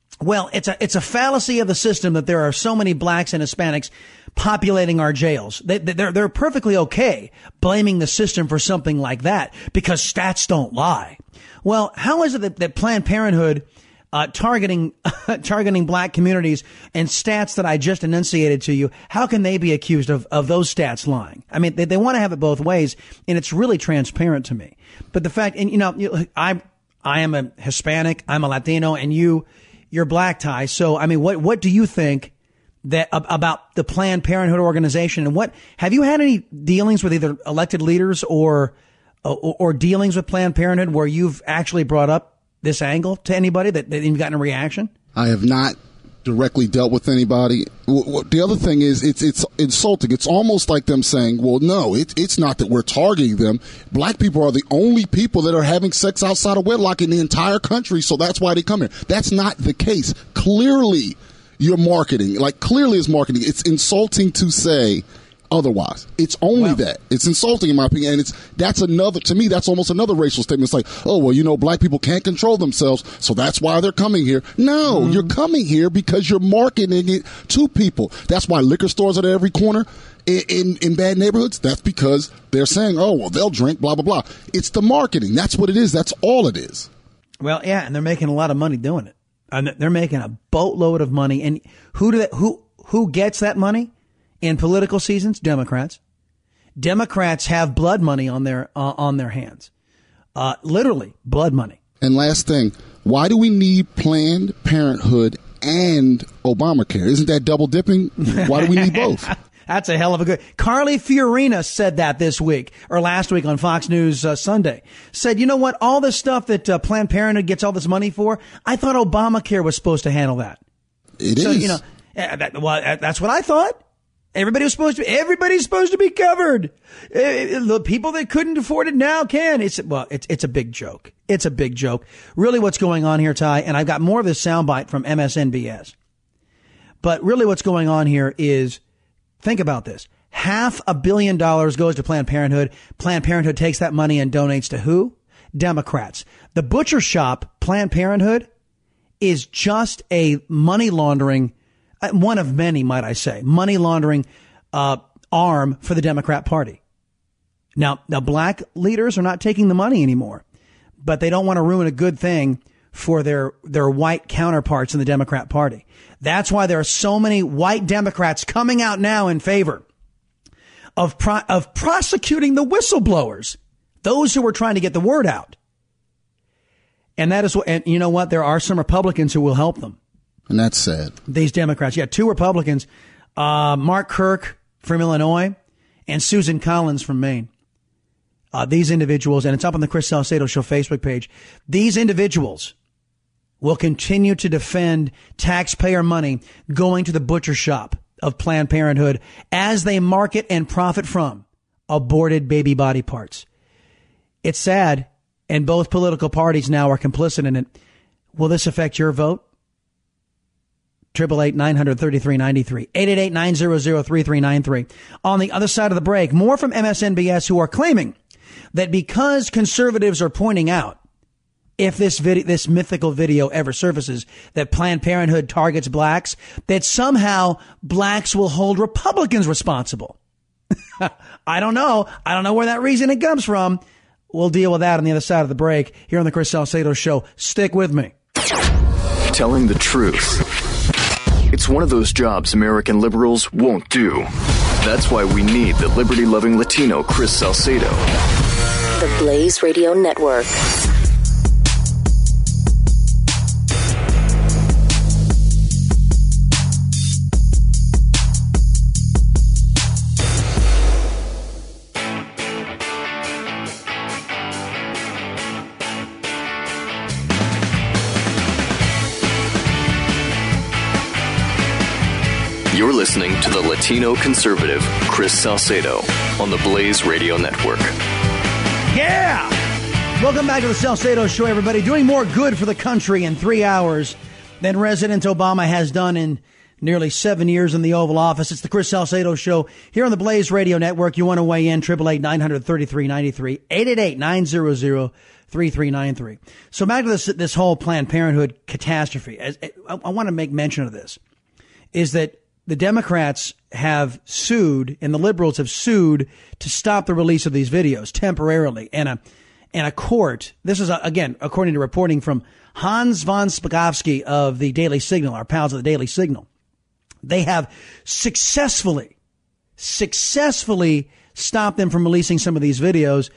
Well, it's a fallacy of the system that there are so many blacks and Hispanics populating our jails. They're perfectly okay blaming the system for something like that because stats don't lie. Well, how is it that Planned Parenthood targeting black communities and stats that I just enunciated to you, how can they be accused of those stats lying? I mean, they want to have it both ways, and it's really transparent to me. But the fact, and I am a Hispanic, I'm a Latino, and you're black, Ty. So, I mean, what do you think that about the Planned Parenthood organization, and what have you had any dealings with either elected leaders or dealings with Planned Parenthood where you've actually brought up this angle to anybody that you've gotten a reaction?
I have not directly dealt with anybody. The other thing is it's insulting. It's almost like them saying, well, no, it's not that we're targeting them. Black people are the only people that are having sex outside of wedlock in the entire country, so that's why they come here. That's not the case. Clearly, you're marketing. Like, clearly it's marketing. It's insulting to say otherwise. It's only that. It's insulting in my opinion, and that's almost another racial statement. It's like, oh, well, black people can't control themselves, so that's why they're coming here. No, you're coming here because you're marketing it to people. That's why liquor stores are at every corner in bad neighborhoods. That's because they're saying, oh, well, they'll drink, blah, blah, blah. It's the marketing. That's what it is. That's all it is. Well, yeah, and they're making a lot of money doing it. And they're making a boatload of money. And who gets that money? In political seasons, Democrats. Democrats have blood money on their hands. Literally, blood money. And last thing, why do we need Planned Parenthood and Obamacare? Isn't that double dipping? Why do we need both? That's a hell of a good. Carly Fiorina said that this week or last week on Fox News Sunday. Said, you know what? All this stuff that Planned Parenthood gets all this money for, I thought Obamacare was supposed to handle that. It is. That's what I thought. Everybody's supposed to be covered. The people that couldn't afford it now can. It's a big joke. It's a big joke. Really what's going on here, Ty, and I've got more of this soundbite from MSNBS. But really what's going on here is, think about this. $500 million goes to Planned Parenthood. Planned Parenthood takes that money and donates to who? Democrats. The butcher shop, Planned Parenthood, is just a money laundering, one of many, might I say, money laundering arm for the Democrat Party. Now, black leaders are not taking the money anymore, but they don't want to ruin a good thing for their white counterparts in the Democrat Party. That's why there are so many white Democrats coming out now in favor of prosecuting the whistleblowers, those who were trying to get the word out. And that is what, and you know what? There are some Republicans who will help them. And that's sad. These Democrats. Yeah, two Republicans, Mark Kirk from Illinois and Susan Collins from Maine. These individuals, and it's up on the Chris Salcedo Show Facebook page, these individuals will continue to defend taxpayer money going to the butcher shop of Planned Parenthood as they market and profit from aborted baby body parts. It's sad, and both political parties now are complicit in it. Will this affect your vote? 888-900-3393. 888-900-3393. On the other side of the break, more from MSNBS who are claiming that because conservatives are pointing out, if this mythical video ever surfaces, that Planned Parenthood targets blacks, that somehow blacks will hold Republicans responsible. I don't know. I don't know where that reasoning comes from. We'll deal with that on the other side of the break here on the Chris Salcedo Show. Stick with me.
Telling the truth. It's one of those jobs American liberals won't do. That's why we need the liberty-loving Latino Chris Salcedo.
The Blaze Radio Network.
You're listening to the Latino conservative Chris Salcedo on the Blaze Radio Network.
Yeah! Welcome back to the Salcedo Show, everybody. Doing more good for the country in 3 hours than President Obama has done in nearly 7 years in the Oval Office. It's the Chris Salcedo Show here on the Blaze Radio Network. You want to weigh in, 888-900-3393, 888-900-3393. So back to this whole Planned Parenthood catastrophe. I want to make mention of this, is that the Democrats have sued and the liberals have sued to stop the release of these videos temporarily. And a court, this is, again, according to reporting from Hans von Spakovsky of the Daily Signal, our pals at the Daily Signal, they have successfully stopped them from releasing some of these videos.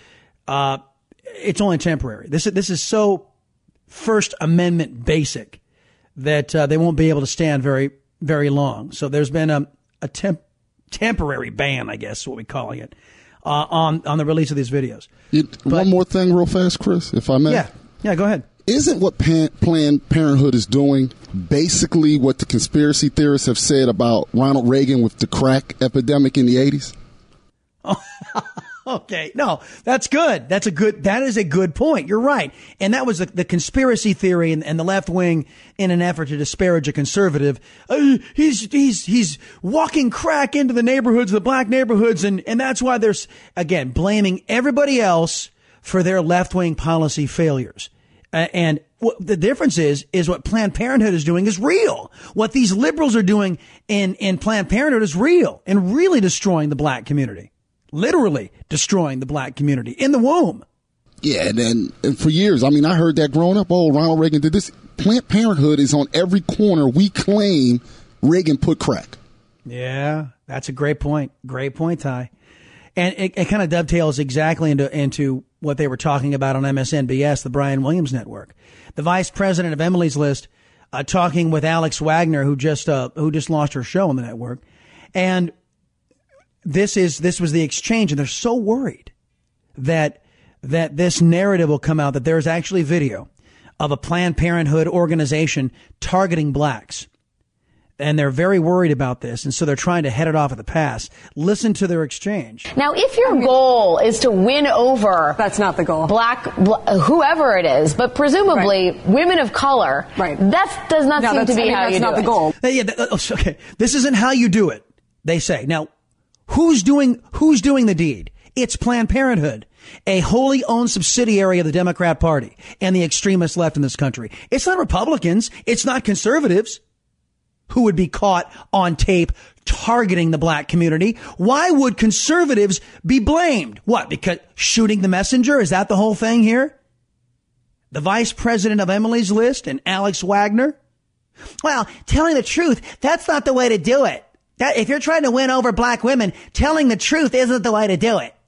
It's only temporary. This is so First Amendment basic that they won't be able to stand very, very long. So there's been a temporary ban, I guess, what we're calling it, on the release of these videos.
One more thing real fast, Chris, if I may.
Yeah, go ahead.
Isn't what Planned Parenthood is doing basically what the conspiracy theorists have said about Ronald Reagan with the crack epidemic in the 80s?
Oh, okay. No, that's good. That is a good point. You're right. And that was the conspiracy theory and the left wing in an effort to disparage a conservative. He's walking crack into the neighborhoods, the black neighborhoods. And that's why there's, again, blaming everybody else for their left wing policy failures. And what the difference is what Planned Parenthood is doing is real. What these liberals are doing in Planned Parenthood is real and really destroying the black community. Literally destroying the black community in the womb.
Yeah, and for years, I mean, I heard that growing up. Oh, Ronald Reagan did this. Planned Parenthood is on every corner. We claim Reagan put crack.
Yeah, that's a great point. Great point, Ty. And it kind of dovetails exactly into what they were talking about on MSNBS, the Brian Williams Network. The vice president of Emily's List talking with Alex Wagner, who just lost her show on the network. And this was the exchange, and they're so worried that this narrative will come out, that there's actually video of a Planned Parenthood organization targeting blacks. And they're very worried about this, and so they're trying to head it off at the pass. Listen to their exchange.
Now, if your goal is to win over...
That's not the goal.
Whoever it is, but presumably women of color, that does not seem to be how you do it. That's not the goal.
Okay, this isn't how you do it, they say. Now, who's doing the deed? It's Planned Parenthood, a wholly owned subsidiary of the Democrat Party and the extremist left in this country. It's not Republicans. It's not conservatives who would be caught on tape targeting the black community. Why would conservatives be blamed? What? Because shooting the messenger? Is that the whole thing here? The vice president of Emily's List and Alex Wagner? Well, telling the truth, that's not the way to do it. If you're trying to win over black women, telling the truth isn't the way to do it.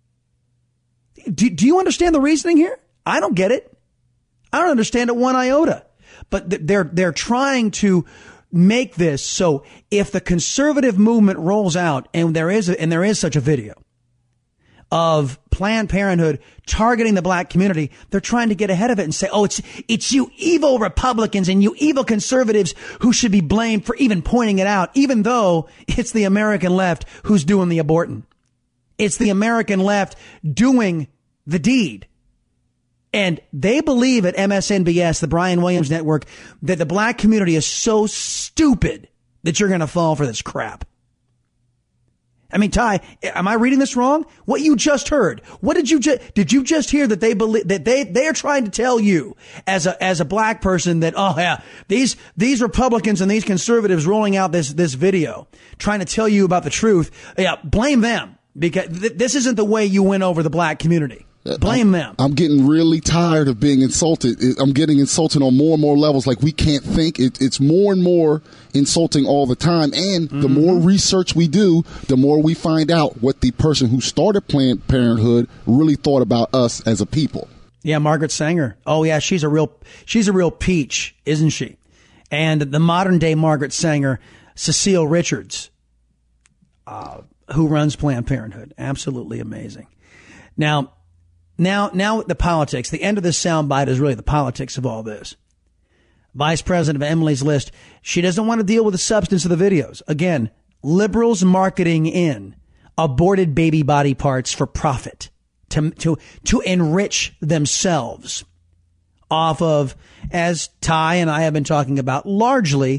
Do you understand the reasoning here? I don't get it. I don't understand it one iota. But they're trying to make this so if the conservative movement rolls out and there is such a video of Planned Parenthood targeting the black community, they're trying to get ahead of it and say, oh, it's you evil Republicans and you evil conservatives who should be blamed for even pointing it out, even though it's the American left who's doing the aborting. It's the American left doing the deed. And they believe at MSNBS, the Brian Williams Network, that the black community is so stupid that you're going to fall for this crap. I mean, Ty, am I reading this wrong? What you just heard? What did you just hear that they believe that they are trying to tell you as a black person that, oh yeah, these Republicans and these conservatives rolling out this video trying to tell you about the truth. Yeah, blame them because this isn't the way you win over the black community. Blame them.
I'm getting really tired of being insulted. I'm getting insulted on more and more levels. Like we can't think. It's more and more insulting all the time. And the more research we do, the more we find out what the person who started Planned Parenthood really thought about us as a people.
Yeah, Margaret Sanger. Oh yeah, she's a real peach, isn't she? And the modern day Margaret Sanger, Cecile Richards, who runs Planned Parenthood. Absolutely amazing. Now the politics, the end of this soundbite is really the politics of all this. Vice President of Emily's List, she doesn't want to deal with the substance of the videos. Again, liberals marketing in aborted baby body parts for profit to enrich themselves off of, as Ty and I have been talking about, largely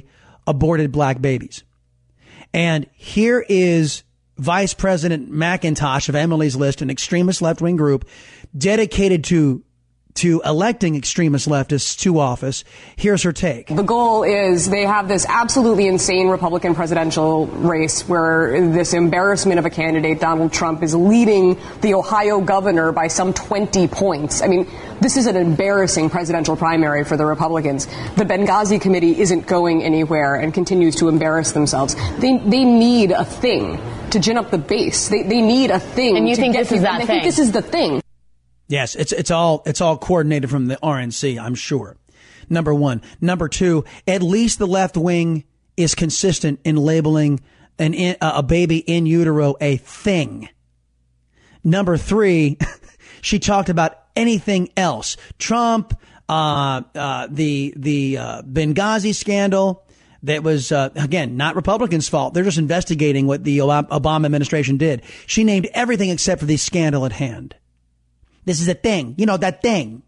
aborted black babies. And here is Vice President McIntosh of Emily's List, an extremist left-wing group dedicated to electing extremist leftists to office. Here's her take.
The goal is they have this absolutely insane Republican presidential race where this embarrassment of a candidate, Donald Trump, is leading the Ohio governor by some 20 points. I mean, this is an embarrassing presidential primary for the Republicans. The Benghazi committee isn't going anywhere and continues to embarrass themselves. They need a thing to gin up the base. They need a thing.
And you think this is that thing?
I think this is the thing.
Yes, it's all coordinated from the RNC, I'm sure. Number one. Number two, at least the left wing is consistent in labeling a baby in utero a thing. Number three, she talked about anything else. Trump, the Benghazi scandal. That was, again, not Republicans' fault. They're just investigating what the Obama administration did. She named everything except for the scandal at hand. This is a thing. You know, that thing.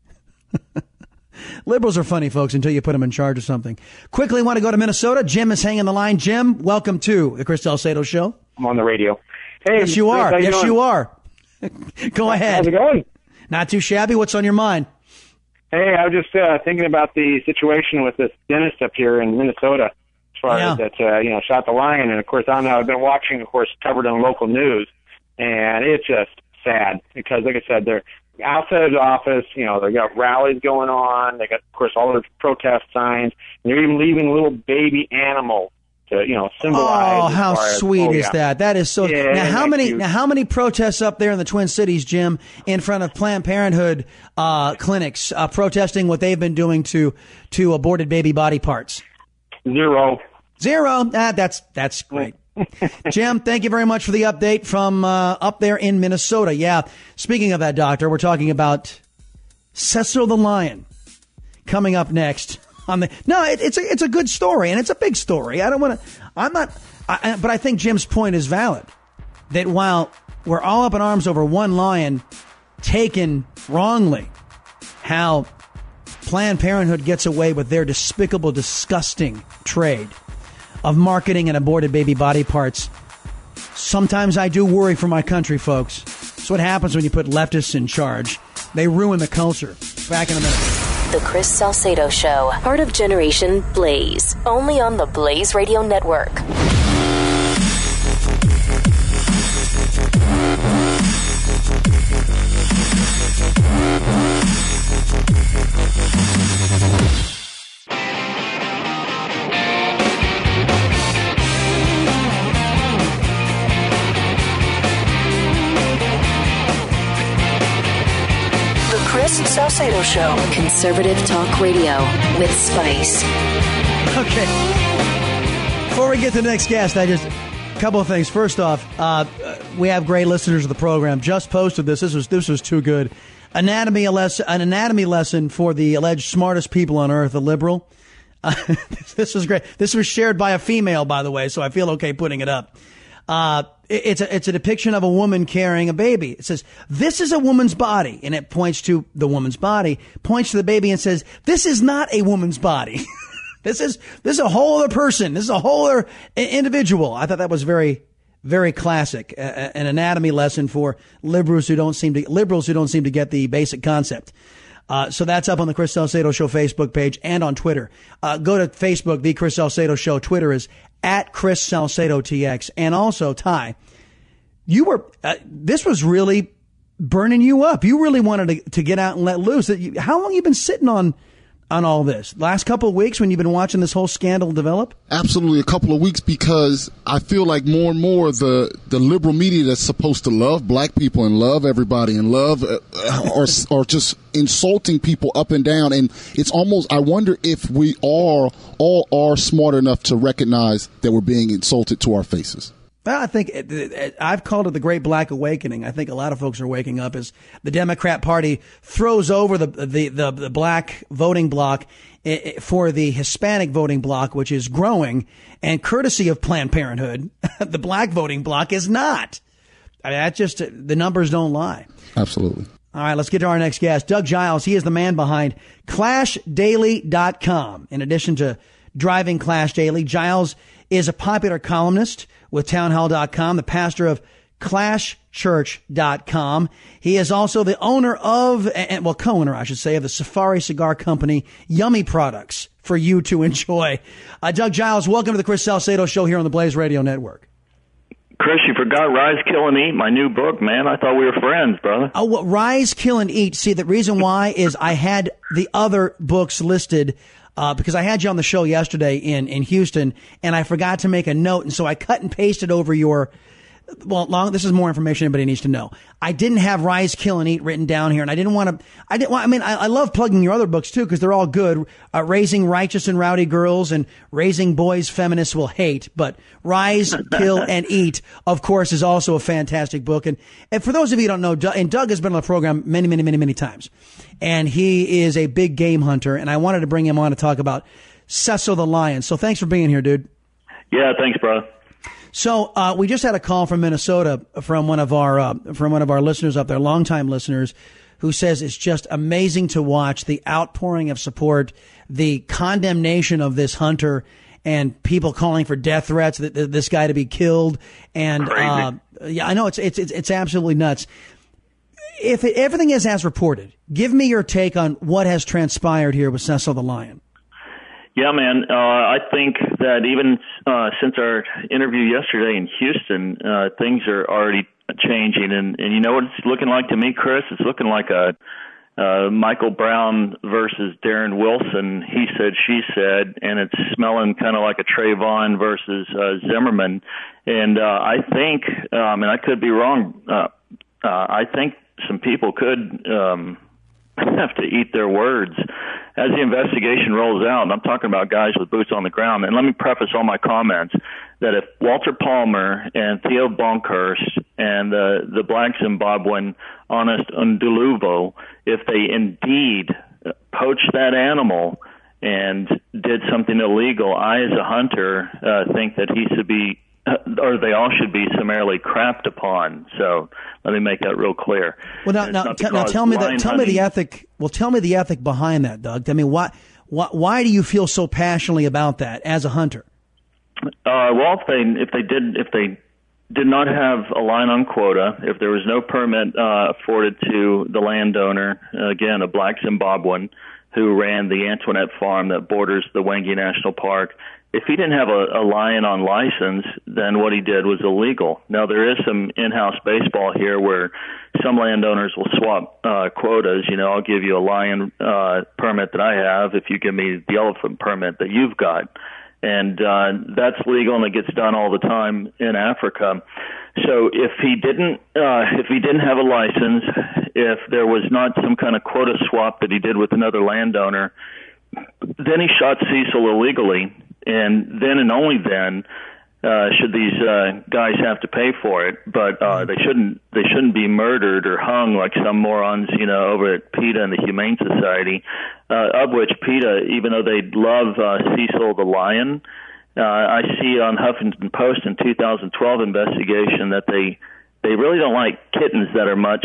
Liberals are funny, folks, until you put them in charge of something. Quickly want to go to Minnesota. Jim is hanging the line. Jim, welcome to the Chris Salcedo Show.
I'm on the radio. Hey,
yes, you are.
Chris,
yes, you are. Go ahead.
How's it going?
Not too shabby. What's on your mind?
Hey, I was just thinking about the situation with this dentist up here in Minnesota, as far as that, shot the lion. And, of course, I've been watching, of course, covered on local news, and it's just sad because, like I said, they're outside of the office. You know, they got rallies going on. They got, of course, all their protest signs. And they're even leaving little baby animals to, symbolize.
Oh, how sweet is that? That is so.
Yeah,
now, how many protests up there in the Twin Cities, Jim, in front of Planned Parenthood clinics, protesting what they've been doing to aborted baby body parts?
Zero.
That's great. Jim, thank you very much for the update from up there in Minnesota. Yeah. Speaking of that, Doctor, we're talking about Cecil the Lion coming up next. It's a good story, and it's a big story. But I think Jim's point is valid. That while we're all up in arms over one lion taken wrongly, how Planned Parenthood gets away with their despicable, disgusting trade of marketing and aborted baby body parts. Sometimes I do worry for my country, folks. That's what happens when you put leftists in charge. They ruin the culture. Back in a minute.
The Chris Salcedo Show, part of Generation Blaze, only on the Blaze Radio Network. Chris Salcedo Show. Conservative talk radio with spice.
Okay. Before we get to the next guest, a couple of things. First off, we have great listeners of the program. Just posted this. This was too good. An anatomy lesson for the alleged smartest people on earth, the liberal. This was great. This was shared by a female, by the way, so I feel okay putting it up. It's a depiction of a woman carrying a baby. It says, "This is a woman's body," and it points to the woman's body, points to the baby, and says, "This is not a woman's body. This is a whole other person. This is a whole other individual." I thought that was very, very classic. An anatomy lesson for liberals who don't seem to get the basic concept. So that's up on the Chris Salcedo Show Facebook page and on Twitter. Go to Facebook, The Chris Salcedo Show. Twitter is at Chris Salcedo TX. And also, Ty, you were, this was really burning you up. You really wanted to get out and let loose. How long have you been sitting on all this? Last couple of weeks when you've been watching this whole scandal develop?
Absolutely, a couple of weeks, because I feel like more and more the liberal media that's supposed to love black people and love everybody and love are just insulting people up and down. And it's almost, I wonder if we all are smart enough to recognize that we're being insulted to our faces.
Well, I think I've called it the Great Black Awakening. I think a lot of folks are waking up as the Democrat Party throws over the black voting bloc for the Hispanic voting bloc, which is growing, and courtesy of Planned Parenthood, the black voting bloc is not. I mean, the numbers don't lie.
Absolutely.
All right, let's get to our next guest. Doug Giles, he is the man behind ClashDaily.com. In addition to Driving Clash Daily. Giles is a popular columnist with townhall.com, the pastor of ClashChurch.com. He is also the owner of, well, co-owner, I should say, of the Safari Cigar Company, Yummy Products for you to enjoy. Doug Giles, welcome to the Chris Salcedo Show here on the Blaze Radio Network.
Chris, you forgot Rise, Kill, and Eat, my new book, man. I thought we were friends, brother.
Oh, well, Rise, Kill, and Eat. See, the reason why is I had the other books listed because I had you on the show yesterday in Houston, and I forgot to make a note, and so I cut and pasted over your... Well, this is more information anybody needs to know. I didn't have Rise, Kill, and Eat written down here, and I love plugging your other books too, because they're all good. Raising Righteous and Rowdy Girls and Raising Boys Feminists Will Hate. But Rise, Kill, and Eat, of course, is also a fantastic book. And for those of you who don't know, Doug has been on the program many times. And he is a big game hunter, and I wanted to bring him on to talk about Cecil the Lion. So thanks for being here, dude.
Yeah, thanks, bro.
So we just had a call from Minnesota from one of our listeners up there, longtime listeners, who says it's just amazing to watch the outpouring of support, the condemnation of this hunter, and people calling for death threats, this guy to be killed. And yeah, I know it's absolutely nuts. If everything is as reported, give me your take on what has transpired here with Cecil the Lion.
Yeah, man. I think that even since our interview yesterday in Houston, things are already changing. And you know what it's looking like to me, Chris? It's looking like a Michael Brown versus Darren Wilson, he said, she said, and it's smelling kind of like a Trayvon versus Zimmerman. And I think, and I could be wrong, I think some people could have to eat their words as the investigation rolls out. And I'm talking about guys with boots on the ground. And let me preface all my comments that if Walter Palmer and Theo Bonkhurst and the Black Zimbabwean Honest Nduluvo, if they indeed poached that animal and did something illegal, I, as a hunter, think that he should be, or they all should be summarily crapped upon. So let me make that real clear.
Well, now tell me the ethic. Well, tell me the ethic behind that, Doug. I mean, why do you feel so passionately about that as a hunter?
Well, if they did not have a line on quota, if there was no permit afforded to the landowner, again, a Black Zimbabwean who ran the Antoinette Farm that borders the Wangi National Park, if he didn't have a lion on license, then what he did was illegal. Now, there is some in-house baseball here where some landowners will swap quotas. You know, I'll give you a lion permit that I have if you give me the elephant permit that you've got. And that's legal, and it gets done all the time in Africa. So if he didn't have a license, if there was not some kind of quota swap that he did with another landowner, then he shot Cecil illegally, and then and only then should these guys have to pay for it. But they shouldn't be murdered or hung like some morons, you know, over at PETA and the Humane Society, of which PETA, even though they love Cecil the Lion, I see on Huffington Post in 2012 investigation that they really don't like kittens that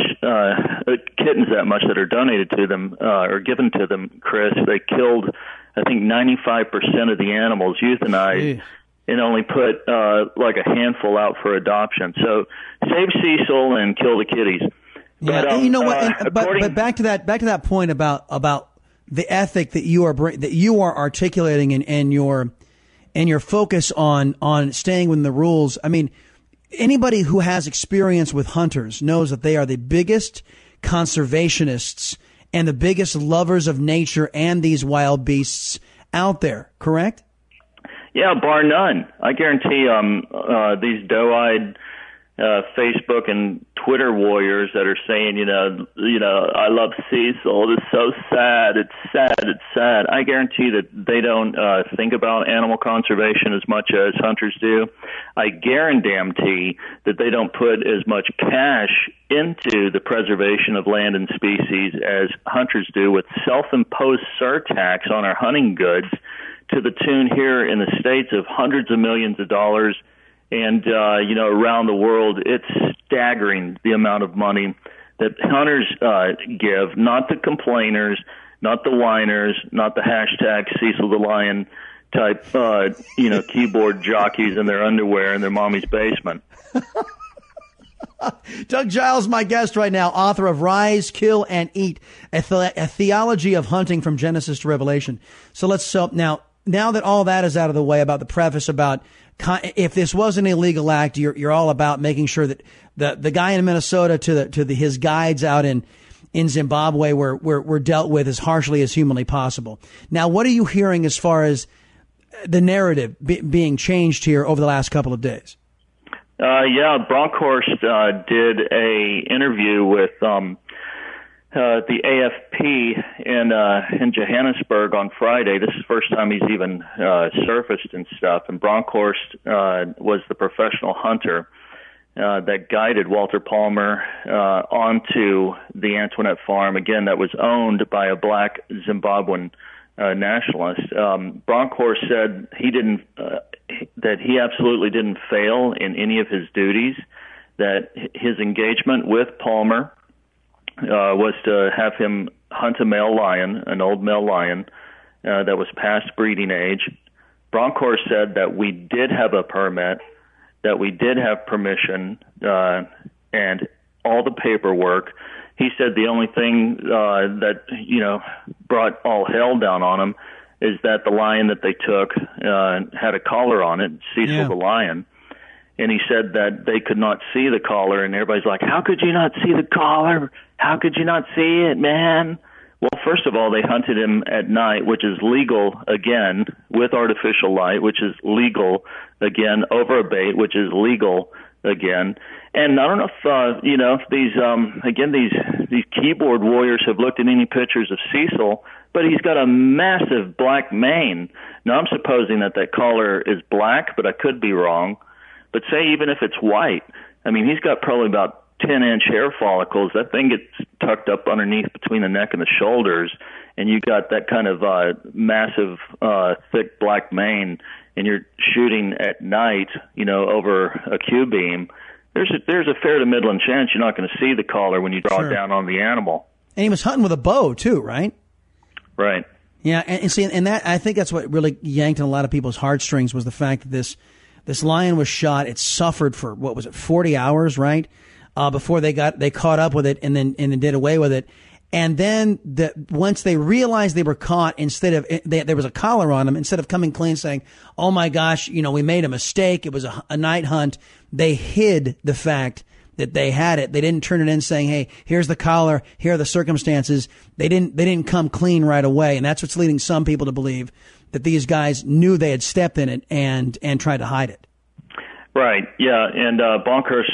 much that are donated to them or given to them, Chris. They killed, I think, 95% of the animals, euthanized, and only put like a handful out for adoption. So save Cecil and kill the kitties.
Yeah, but, you know what? But back to that point about the ethic that you are articulating and your focus on staying within the rules. I mean, anybody who has experience with hunters knows that they are the biggest conservationists and the biggest lovers of nature and these wild beasts out there, correct?
Yeah, bar none. I guarantee these doe-eyed Facebook and Twitter warriors that are saying, you know, I love Cecil. It's so sad. It's sad. I guarantee that they don't think about animal conservation as much as hunters do. I guarantee that they don't put as much cash into the preservation of land and species as hunters do, with self-imposed surtax on our hunting goods to the tune here in the States of hundreds of millions of dollars. And, around the world, it's staggering the amount of money that hunters give, not the complainers, not the whiners, not the hashtag Cecil the Lion, type, keyboard jockeys in their underwear in their mommy's basement.
Doug Giles, my guest right now, author of Rise, Kill, and Eat, a theology of hunting from Genesis to Revelation. So now that all that is out of the way about the preface about if this was an illegal act, you're all about making sure that the guy in Minnesota to his guides out in Zimbabwe were dealt with as harshly as humanly possible. Now, what are you hearing as far as the narrative being changed here over the last couple of days?
Bronkhorst did a interview with the AFP in Johannesburg on Friday. This is the first time he's even surfaced and stuff. And Bronkhorst was the professional hunter that guided Walter Palmer onto the Antoinette farm, again, that was owned by a black Zimbabwean nationalist. Bronkhorst said that he absolutely didn't fail in any of his duties, that his engagement with Palmer was to have him hunt a male lion, an old male lion that was past breeding age. Bronkhorst said that we did have a permit, that we did have permission, and all the paperwork. He said the only thing that brought all hell down on him is that the lion that they took had a collar on it, Cecil the lion. And he said that they could not see the collar, and everybody's like, how could you not see the collar? How could you not see it, man? Well, first of all, they hunted him at night, which is legal, again, with artificial light, which is legal, again, over a bait, which is legal, again. And I don't know if these keyboard warriors have looked at any pictures of Cecil, but he's got a massive black mane. Now, I'm supposing that collar is black, but I could be wrong. But say even if it's white, I mean, he's got probably about 10-inch hair follicles. That thing gets tucked up underneath between the neck and the shoulders, and you got that kind of massive, thick black mane, and you're shooting at night, over a Q-beam. There's a fair to middling chance you're not going to see the collar when you draw it down on the animal.
And he was hunting with a bow too, right?
Right.
Yeah, and see, and that I think that's what really yanked on a lot of people's heartstrings was the fact that this lion was shot. It suffered for 40 hours, right? Before they caught up with it and then did away with it. And then once they realized they were caught, there was a collar on them, instead of coming clean saying, oh my gosh, we made a mistake. It was a night hunt. They hid the fact that they had it. They didn't turn it in saying, hey, here's the collar. Here are the circumstances. They didn't come clean right away. And that's what's leading some people to believe that these guys knew they had stepped in it and tried to hide it.
Right. Yeah. And Bronkhorst,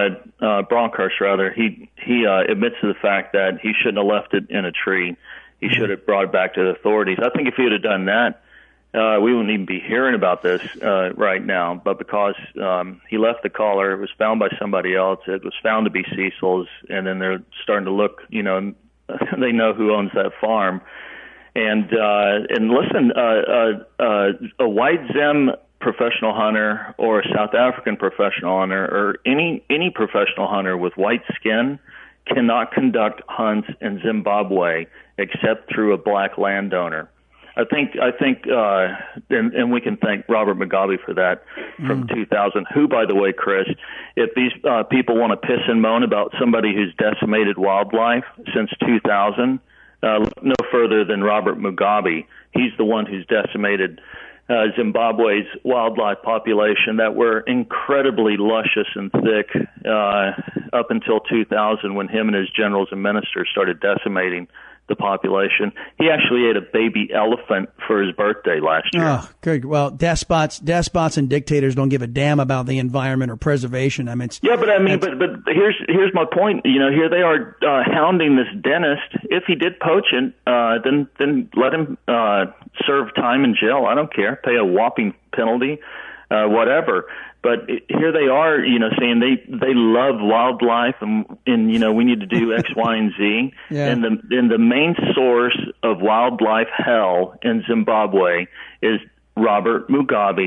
he admits to the fact that he shouldn't have left it in a tree. He should have brought it back to the authorities. I think if he would have done that, we wouldn't even be hearing about this right now. But because he left the collar, it was found by somebody else. It was found to be Cecil's, and then they're starting to look. They know who owns that farm. And listen, a white Zim professional hunter or a South African professional hunter or any professional hunter with white skin cannot conduct hunts in Zimbabwe except through a black landowner. I think, and we can thank Robert Mugabe for that from 2000, who, by the way, Chris, if these people want to piss and moan about somebody who's decimated wildlife since 2000, look no further than Robert Mugabe. He's the one who's decimated Zimbabwe's wildlife population that were incredibly luscious and thick up until 2000, when him and his generals and ministers started decimating the population. He actually ate a baby elephant for his birthday last year.
Oh, good. Well, despots and dictators don't give a damn about the environment or preservation. I mean,
but here's my point. Here they are hounding this dentist. If he did poach it, then let him serve time in jail. I don't care. Pay a whopping penalty, whatever. But here they are, saying they love wildlife and we need to do X, Y, and Z. Yeah. And the main source of wildlife hell in Zimbabwe is Robert Mugabe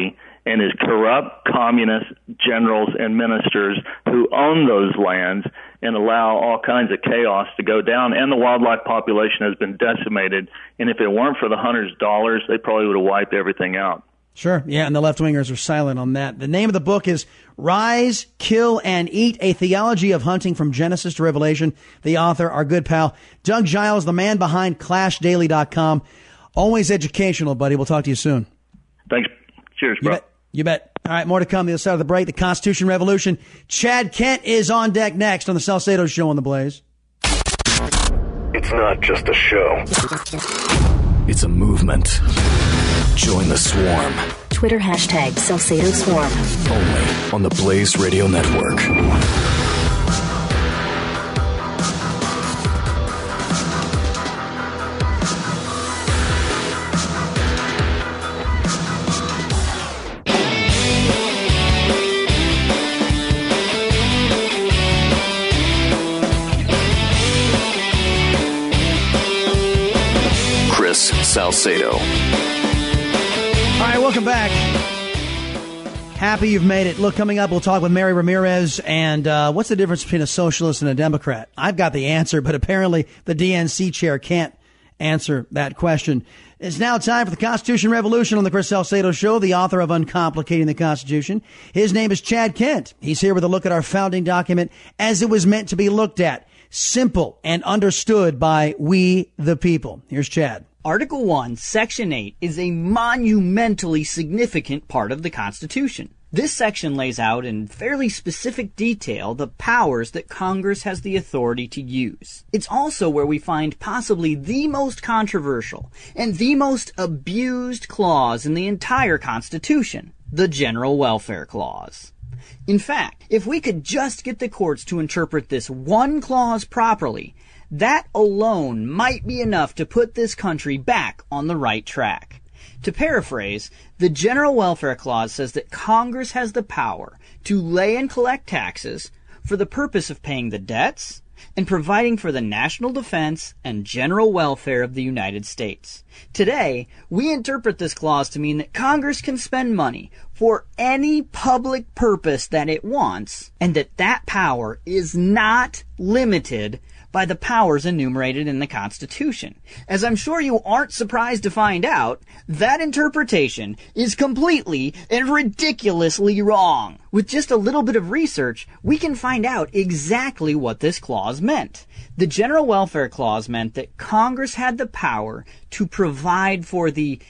and is corrupt communist generals and ministers who own those lands and allow all kinds of chaos to go down. And the wildlife population has been decimated. And if it weren't for the hunters' dollars, they probably would have wiped everything out.
Sure. Yeah, and the left-wingers are silent on that. The name of the book is Rise, Kill, and Eat, A Theology of Hunting from Genesis to Revelation. The author, our good pal, Doug Giles, the man behind ClashDaily.com. Always educational, buddy. We'll talk to you soon.
Thanks. Cheers, bro.
You bet. All right, more to come the other side of the break. The Constitution Revolution. Chad Kent is on deck next on the Salcedo Show on the Blaze.
It's not just a show. It's a movement. Join the swarm.
Twitter hashtag Salcedo Swarm.
Only on the Blaze Radio Network. Chris Salcedo.
All right, welcome back. Happy you've made it. Look, coming up, we'll talk with Mary Ramirez. And what's the difference between a socialist and a Democrat? I've got the answer, but apparently the DNC chair can't answer that question. It's now time for the Constitution Revolution on the Chris Salcedo Show, the author of Uncomplicating the Constitution. His name is Chad Kent. He's here with a look at our founding document as it was meant to be looked at. Simple and understood by we, the people. Here's Chad.
Article 1, Section 8 is a monumentally significant part of the Constitution. This section lays out in fairly specific detail the powers that Congress has the authority to use. It's also where we find possibly the most controversial and the most abused clause in the entire Constitution, the General Welfare Clause. In fact, if we could just get the courts to interpret this one clause properly, that alone might be enough to put this country back on the right track. To paraphrase, the General Welfare Clause says that Congress has the power to lay and collect taxes for the purpose of paying the debts and providing for the national defense and general welfare of the United States. Today, we interpret this clause to mean that Congress can spend money for any public purpose that it wants, and that power is not limited by the powers enumerated in the Constitution. As I'm sure you aren't surprised to find out, that interpretation is completely and ridiculously wrong. With just a little bit of research, we can find out exactly what this clause meant. The General Welfare Clause meant that Congress had the power to provide for the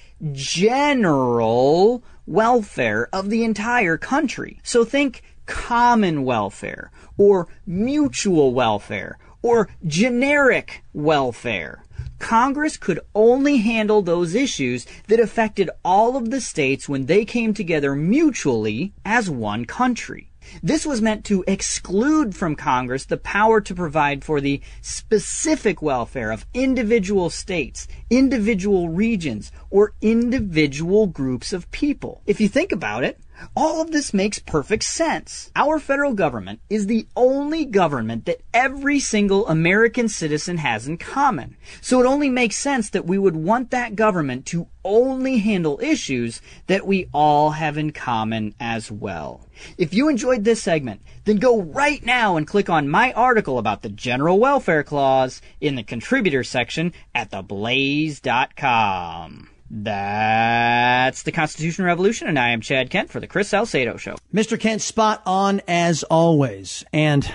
general welfare of the entire country. So think common welfare, or mutual welfare, or generic welfare. Congress could only handle those issues that affected all of the states when they came together mutually as one country. This was meant to exclude from Congress the power to provide for the specific welfare of individual states, individual regions, or individual groups of people. If you think about it, all of this makes perfect sense. Our federal government is the only government that every single American citizen has in common. So it only makes sense that we would want that government to only handle issues that we all have in common as well. If you enjoyed this segment, then go right now and click on my article about the General Welfare Clause in the contributor section at theblaze.com. That's the Constitution Revolution, and I am Chad Kent for the Chris Salcedo Show.
Mr. Kent, spot on as always. And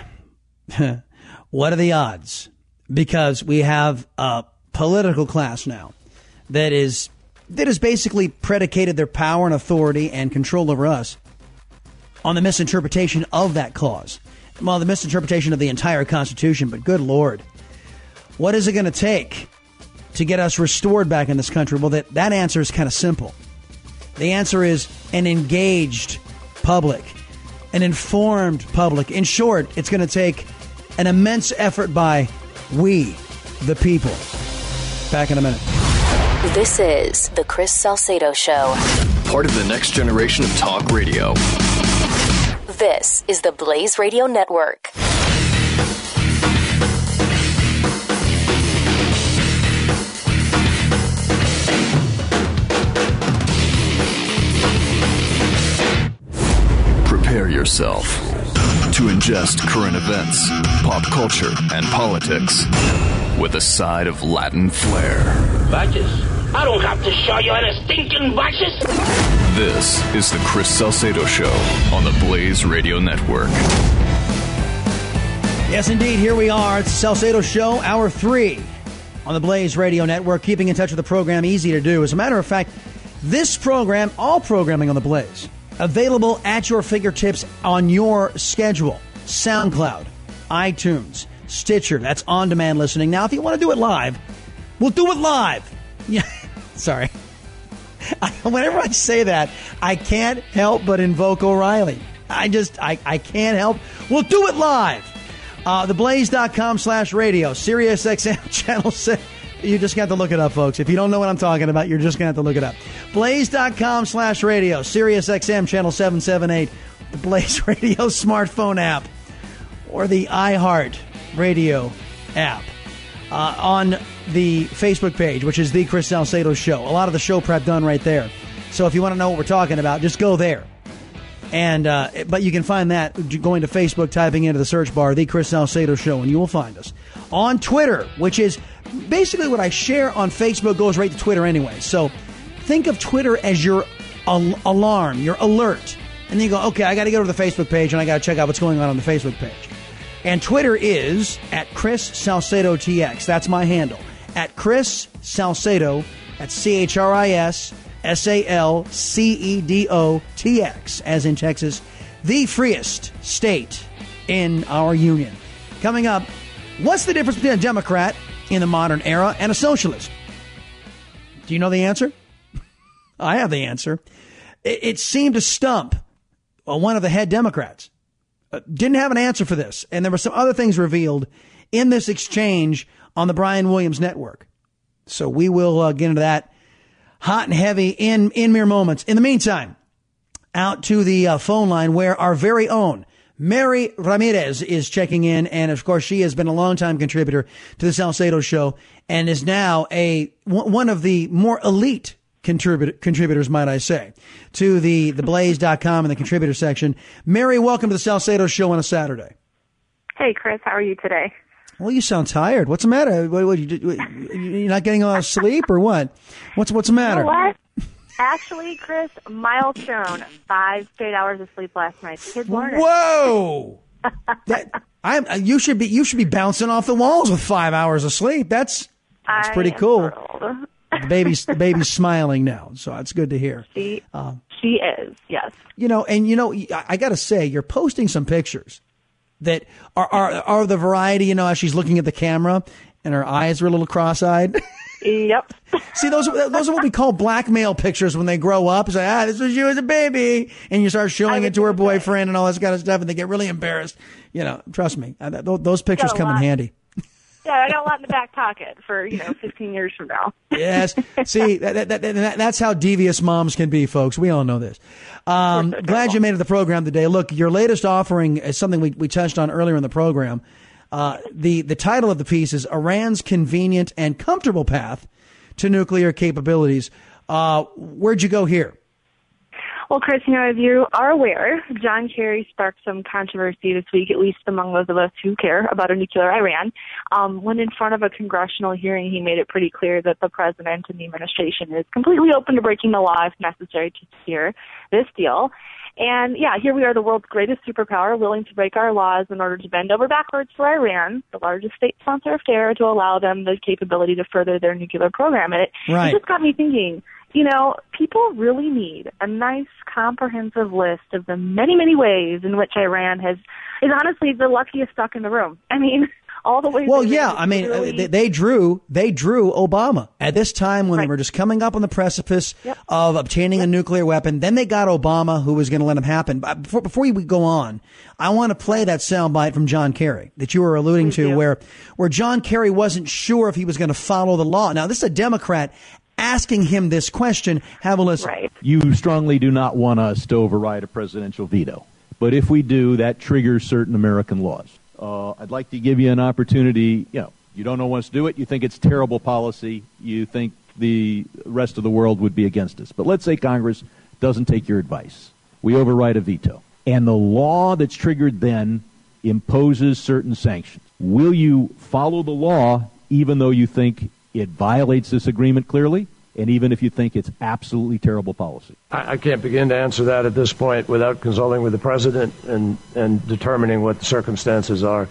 what are the odds? Because we have a political class now that is basically predicated their power and authority and control over us on the misinterpretation of that clause. Well, the misinterpretation of the entire Constitution, but good Lord. What is it going to take to get us restored back in this country? Well, that answer is kind of simple. The answer is an engaged public, an informed public. In short, it's going to take an immense effort by we, the people. Back in a minute.
This is the Chris Salcedo Show.
Part of the next generation of talk radio.
This is the Blaze Radio Network.
yourself to ingest current events, pop culture, and politics with a side of Latin flair.
Badges? I don't have to show you any stinking badges.
This is the Chris Salcedo Show on the Blaze Radio Network.
Yes, indeed. Here we are. It's the Salcedo Show, Hour 3 on the Blaze Radio Network. Keeping in touch with the program, easy to do. As a matter of fact, this program, all programming on the Blaze, available at your fingertips on your schedule. SoundCloud, iTunes, Stitcher. That's on-demand listening. Now, if you want to do it live, we'll do it live. Yeah, sorry. Whenever I say that, I can't help but invoke O'Reilly. I can't help. We'll do it live. Theblaze.com/radio, SiriusXM channel 6. You just got to look it up, folks. If you don't know what I'm talking about, you're just going to have to look it up. Blaze.com/radio, SiriusXM channel 778, the Blaze Radio smartphone app, or the iHeart Radio app. On the Facebook page, which is The Chris Salcedo Show. A lot of the show prep done right there. So if you want to know what we're talking about, just go there. And but you can find that going to Facebook, typing into the search bar, The Chris Salcedo Show, and you will find us. On Twitter, which is basically what I share on Facebook goes right to Twitter anyway. So think of Twitter as your alarm, your alert. And then you go, okay, I got to go to the Facebook page, and I got to check out what's going on the Facebook page. And Twitter is at Chris Salcedo TX. That's my handle. At Chris Salcedo, that's ChrisSalcedo TX, as in Texas, the freest state in our union. Coming up, what's the difference between a Democrat in the modern era and a socialist? Do you know the answer? I have the answer. It seemed to stump one of the head Democrats. Didn't have an answer for this. And there were some other things revealed in this exchange on the Brian Williams Network. So we will get into that hot and heavy in mere moments. In the meantime, out to the phone line where our very own Mary Ramirez is checking in. And of course, she has been a longtime contributor to the Salcedo Show and is now one of the more elite contributors, might I say, to the Blaze.com and the contributor section. Mary, welcome to the Salcedo Show on a Saturday.
Hey, Chris, how are you today?
Well, you sound tired. What's the matter? You're not getting a lot of sleep or what? What's the matter?
You know what? Actually, Chris, milestone, 5 straight hours of sleep last night. Kids learning.
Whoa! You should be bouncing off the walls with 5 hours of sleep. That's pretty cool. The baby's smiling now, so that's good to hear.
She is, yes.
I got to say, you're posting some pictures that are the variety, as she's looking at the camera and her eyes are a little cross-eyed.
Yep.
See, those are what we call blackmail pictures when they grow up. It's like, this was you as a baby. And you start showing it to her boyfriend and all this kind of stuff, and they get really embarrassed. Trust me, those pictures come in handy.
Yeah, I got a lot in the back pocket for, 15 years from now.
Yes. See, that's how devious moms can be, folks. We all know this. Glad you made it to the program today. Look, your latest offering is something we touched on earlier in the program. The title of the piece is Iran's Convenient and Comfortable Path to Nuclear Capabilities. Where'd you go here?
Well, Chris, as you are aware, John Kerry sparked some controversy this week, at least among those of us who care about a nuclear Iran. When in front of a congressional hearing, he made it pretty clear that the president and the administration is completely open to breaking the law if necessary to secure this deal. And yeah, here we are, the world's greatest superpower, willing to break our laws in order to bend over backwards for Iran, the largest state sponsor of terror, to allow them the capability to further their nuclear program. And it just got me thinking, people really need a nice, comprehensive list of the many, many ways in which Iran is honestly the luckiest duck in the room. I mean, all the ways. Well,
yeah, they drew Obama at this time when they were just coming up on the precipice of obtaining a nuclear weapon. Then they got Obama, who was going to let them happen. But before we go on, I want to play that soundbite from John Kerry that you were alluding to, where John Kerry wasn't sure if he was going to follow the law. Now, this is a Democrat asking him this question. Have a listen.
Right.
You strongly do not want us to override a presidential veto. But if we do, that triggers certain American laws. I'd like to give you an opportunity. You don't know what to do it. You think it's terrible policy. You think the rest of the world would be against us. But let's say Congress doesn't take your advice. We override a veto. and the law that's triggered then imposes certain sanctions. Will you follow the law even though you think it violates this agreement clearly, and even if you think it's absolutely terrible policy?
I can't begin to answer that at this point without consulting with the president and determining what the circumstances are.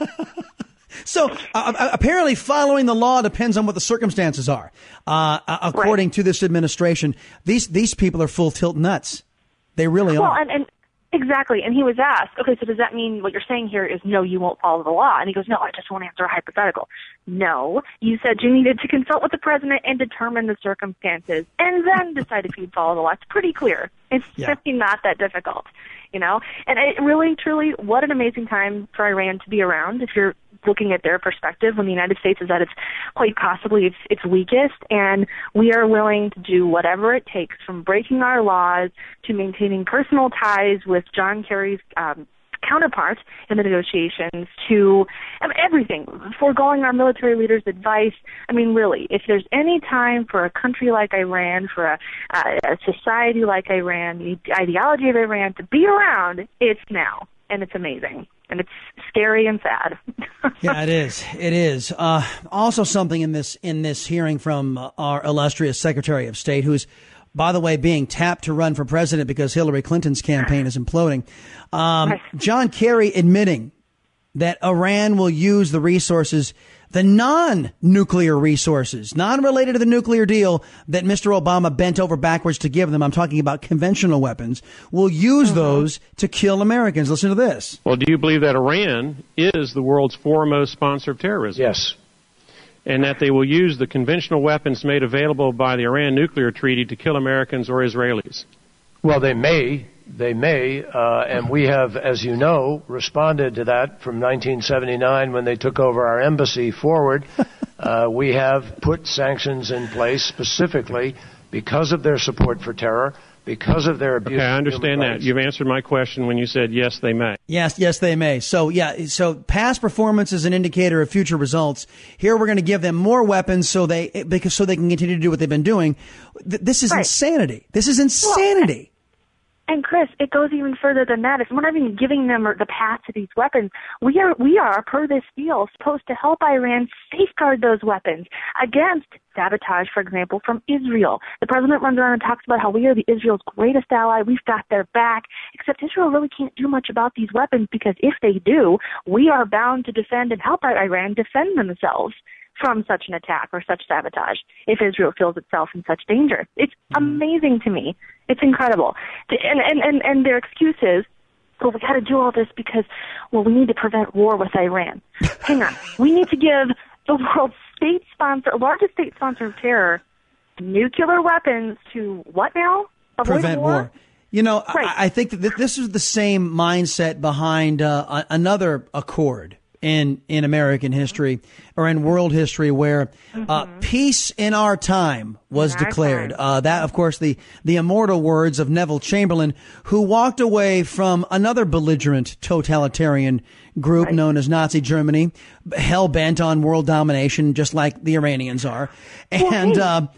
So apparently following the law depends on what the circumstances are. According to this administration, these people are full tilt nuts. They really are.
Well, and exactly. And he was asked, okay, so does that mean what you're saying here is no, you won't follow the law? And he goes, no, I just want to answer a hypothetical. No, you said you needed to consult with the president and determine the circumstances and then decide if you'd follow the law. It's pretty clear. It's really not that difficult, you know? And it really, truly, what an amazing time for Iran to be around if you're looking at their perspective when the United States is at its quite possibly its weakest, and we are willing to do whatever it takes, from breaking our laws to maintaining personal ties with John Kerry's counterpart in the negotiations to everything, foregoing our military leaders' advice. I mean, really, if there's any time for a country like Iran, for a society like Iran, the ideology of Iran to be around, it's now, and it's amazing. And it's scary and sad.
Yeah, it is. It is. Also, something in this hearing from our illustrious Secretary of State, who's, by the way, being tapped to run for president because Hillary Clinton's campaign is imploding. John Kerry admitting that Iran will use the resources, the non-nuclear resources, non-related to the nuclear deal that Mr. Obama bent over backwards to give them. I'm talking about conventional weapons. Will use those to kill Americans. Listen to this.
Well, do you believe that Iran is the world's foremost sponsor of terrorism?
Yes.
And that they will use the conventional weapons made available by the Iran nuclear treaty to kill Americans or Israelis?
Well, they may, and we have, as you know, responded to that from 1979 when they took over our embassy forward. We have put sanctions in place specifically because of their support for terror, because of their abuse.
Okay, I understand that. You've answered my question when you said yes, they may.
Yes, they may. So past performance is an indicator of future results. Here we're going to give them more weapons so they can continue to do what they've been doing. This is insanity. This is insanity.
And Chris, it goes even further than that. We're not even giving them the path to these weapons. We are, per this deal, supposed to help Iran safeguard those weapons against sabotage, for example, from Israel. The president runs around and talks about how we are Israel's greatest ally. We've got their back. Except Israel really can't do much about these weapons, because if they do, we are bound to defend and help Iran defend themselves from such an attack or such sabotage if Israel feels itself in such danger. It's amazing to me. It's incredible. And their excuse is, well, we got to do all this because, well, we need to prevent war with Iran. Hang on. We need to give the world's largest state sponsor of terror, nuclear weapons to what now?
Prevent war. You know, I think that this is the same mindset behind another accord in American history or in world history where peace in our time was declared. That, of course, the immortal words of Neville Chamberlain, who walked away from another belligerent totalitarian group known as Nazi Germany, hell-bent on world domination, just like the Iranians are. And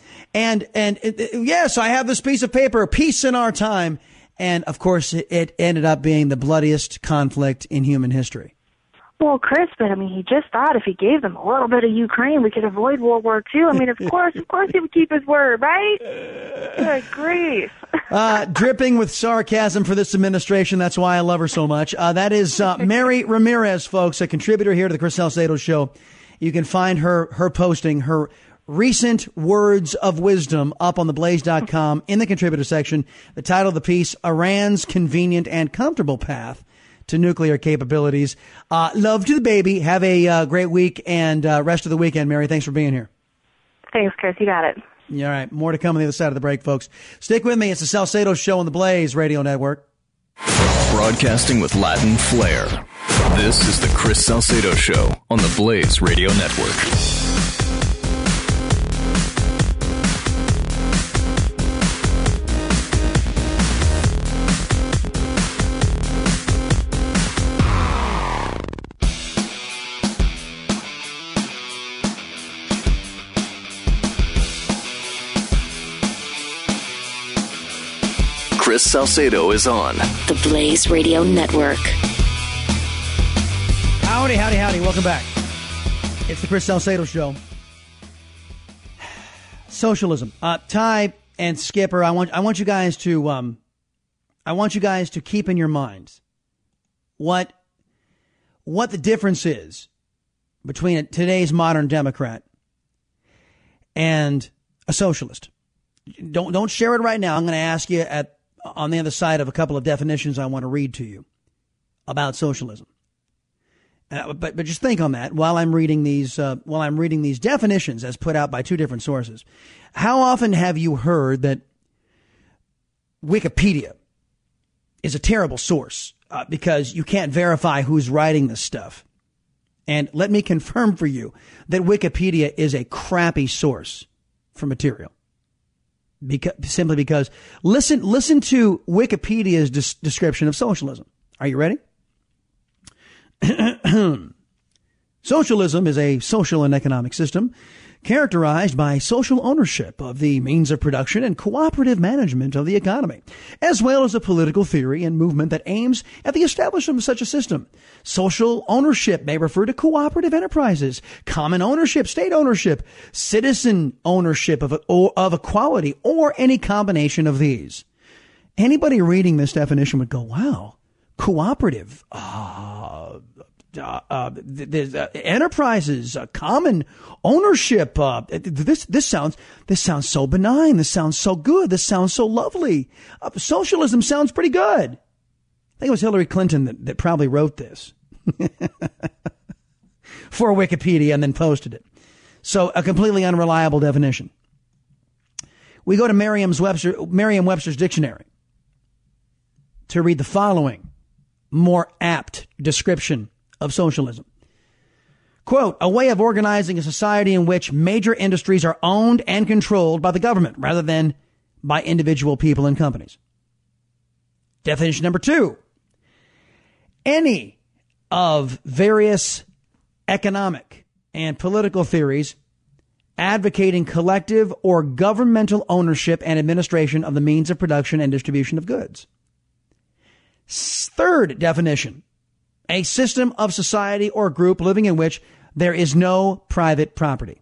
yes, I have this piece of paper, peace in our time. And, of course, it ended up being the bloodiest conflict in human history.
Well, Chris, but I mean, he just thought if he gave them a little bit of Ukraine, we could avoid World War II. I mean, of course he would keep his word, right? Good grief.
Dripping with sarcasm for this administration. That's why I love her so much. That is Mary Ramirez, folks, a contributor here to the Chris Salcedo Show. You can find her posting her recent words of wisdom up on theblaze.com in the contributor section. The title of the piece, Iran's Convenient and Comfortable Path to Nuclear Capabilities. Love to the baby. Have a great week and rest of the weekend, Mary. Thanks for being here.
Thanks, Chris. You got it.
All right. More to come on the other side of the break, folks. Stick with me. It's the Salcedo Show on the Blaze Radio Network.
Broadcasting with Latin flair. This is the Chris Salcedo Show on the Blaze Radio Network. Chris Salcedo is on
the Blaze Radio Network.
Howdy, howdy, howdy. Welcome back. It's the Chris Salcedo Show. Socialism. Ty and Skipper, I want you guys to keep in your minds what the difference is between today's modern Democrat and a socialist. Don't share it right now. I'm going to ask you on the other side of a couple of definitions I want to read to you about socialism. But just think on that while I'm reading these definitions as put out by two different sources. How often have you heard that Wikipedia is a terrible source because you can't verify who's writing this stuff? And let me confirm for you that Wikipedia is a crappy source for material. Simply because listen to Wikipedia's description of socialism. Are you ready? Socialism is a social and economic system characterized by social ownership of the means of production and cooperative management of the economy, as well as a political theory and movement that aims at the establishment of such a system. Social ownership may refer to cooperative enterprises, common ownership, state ownership, citizen ownership of equality, or any combination of these. Anybody reading this definition would go, wow, cooperative, enterprises, common ownership. This sounds so benign. This sounds so good. This sounds so lovely. Socialism sounds pretty good. I think it was Hillary Clinton that probably wrote this for Wikipedia and then posted it. So a completely unreliable definition. We go to Merriam-Webster's dictionary to read the following more apt description of socialism. Quote, a way of organizing a society in which major industries are owned and controlled by the government rather than by individual people and companies. Definition number 2, any of various economic and political theories advocating collective or governmental ownership and administration of the means of production and distribution of goods. Third definition, a system of society or group living in which there is no private property.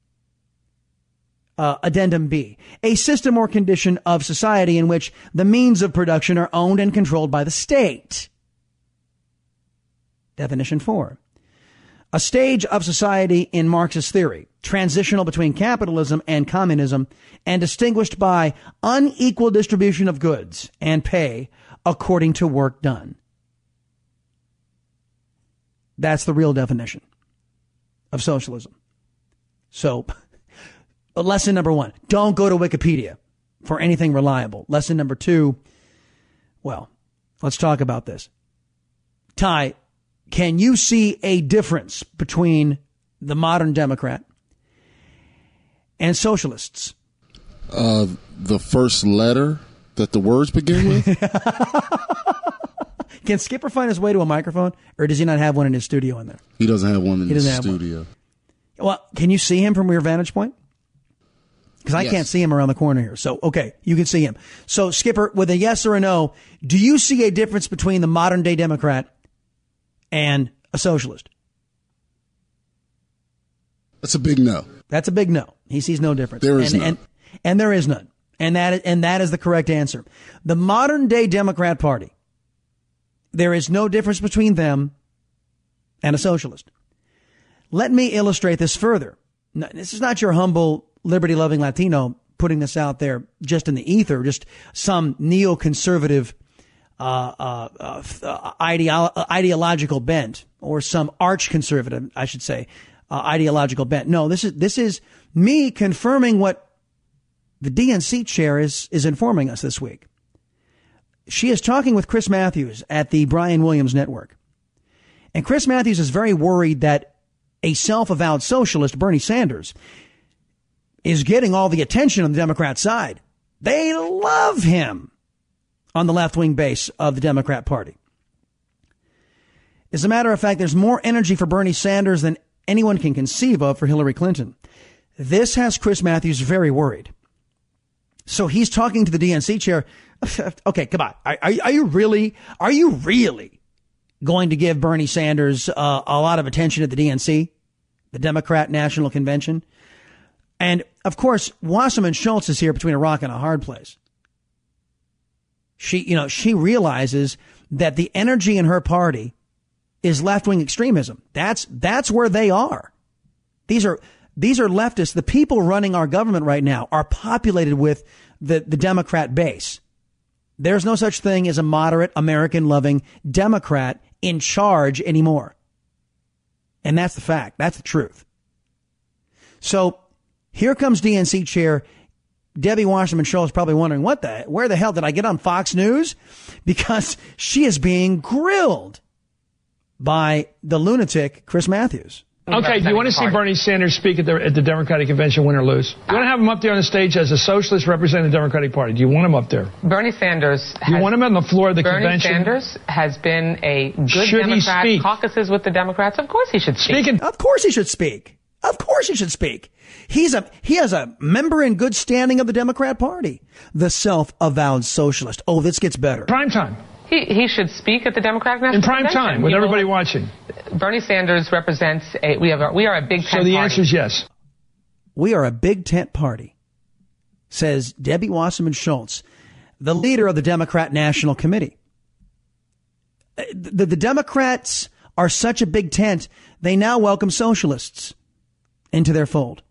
Addendum B, a system or condition of society in which the means of production are owned and controlled by the state. Definition 4, a stage of society in Marxist theory, transitional between capitalism and communism and distinguished by unequal distribution of goods and pay according to work done. That's the real definition of socialism. So, lesson number 1, don't go to Wikipedia for anything reliable. Lesson number 2, well, let's talk about this. Ty, can you see a difference between the modern Democrat and socialists?
The first letter that the words begin with?
Can Skipper find his way to a microphone, or does he not have one in his studio in there?
He doesn't have one in his studio.
Well, can you see him from your vantage point? Because I can't see him around the corner here. So, okay, you can see him. So, Skipper, with a yes or a no, do you see a difference between the modern day Democrat and a socialist?
That's a big no.
That's a big no. He sees no difference.
There is none.
And there is none. And that is the correct answer. The modern day Democrat Party, there is no difference between them and a socialist. Let me illustrate this further. Now, this is not your humble liberty-loving Latino putting this out there just in the ether, just some neoconservative ideological bent, or some arch-conservative, I should say, ideological bent. No, this is me confirming what the DNC chair is informing us this week. She is talking with Chris Matthews at the Brian Williams Network. And Chris Matthews is very worried that a self-avowed socialist, Bernie Sanders, is getting all the attention on the Democrat side. They love him on the left-wing base of the Democrat Party. As a matter of fact, there's more energy for Bernie Sanders than anyone can conceive of for Hillary Clinton. This has Chris Matthews very worried. So he's talking to the DNC chair. Okay, come on. Are you really going to give Bernie Sanders a lot of attention at the DNC, the Democrat National Convention? And of course, Wasserman Schultz is here between a rock and a hard place. She realizes that the energy in her party is left-wing extremism. That's where they are. These are leftists. The people running our government right now are populated with the Democrat base. There's no such thing as a moderate, American-loving Democrat in charge anymore. And that's the fact. That's the truth. So here comes DNC chair Debbie Wasserman Schultz, probably wondering, where the hell did I get on Fox News? Because she is being grilled by the lunatic Chris Matthews.
Okay, do you want to see Bernie Sanders speak at the Democratic Convention, win or lose? You want to have him up there on the stage as a socialist representing the Democratic Party? Do you want him up there?
Bernie Sanders.
Do you want him on the floor of the convention?
Bernie Sanders has been a good Democrat. Caucuses with the Democrats. Of course he should speak.
Of course he should speak. Of course he should speak. He has a member in good standing of the Democrat Party. The self-avowed socialist. Oh, this gets better.
Prime time.
He should speak at the Democratic National
Convention. In prime time, with everybody watching.
Bernie Sanders represents we are a big tent party.
So the answer is yes.
We are a big tent party, says Debbie Wasserman Schultz, the leader of the Democrat National Committee. The Democrats are such a big tent, they now welcome socialists into their fold.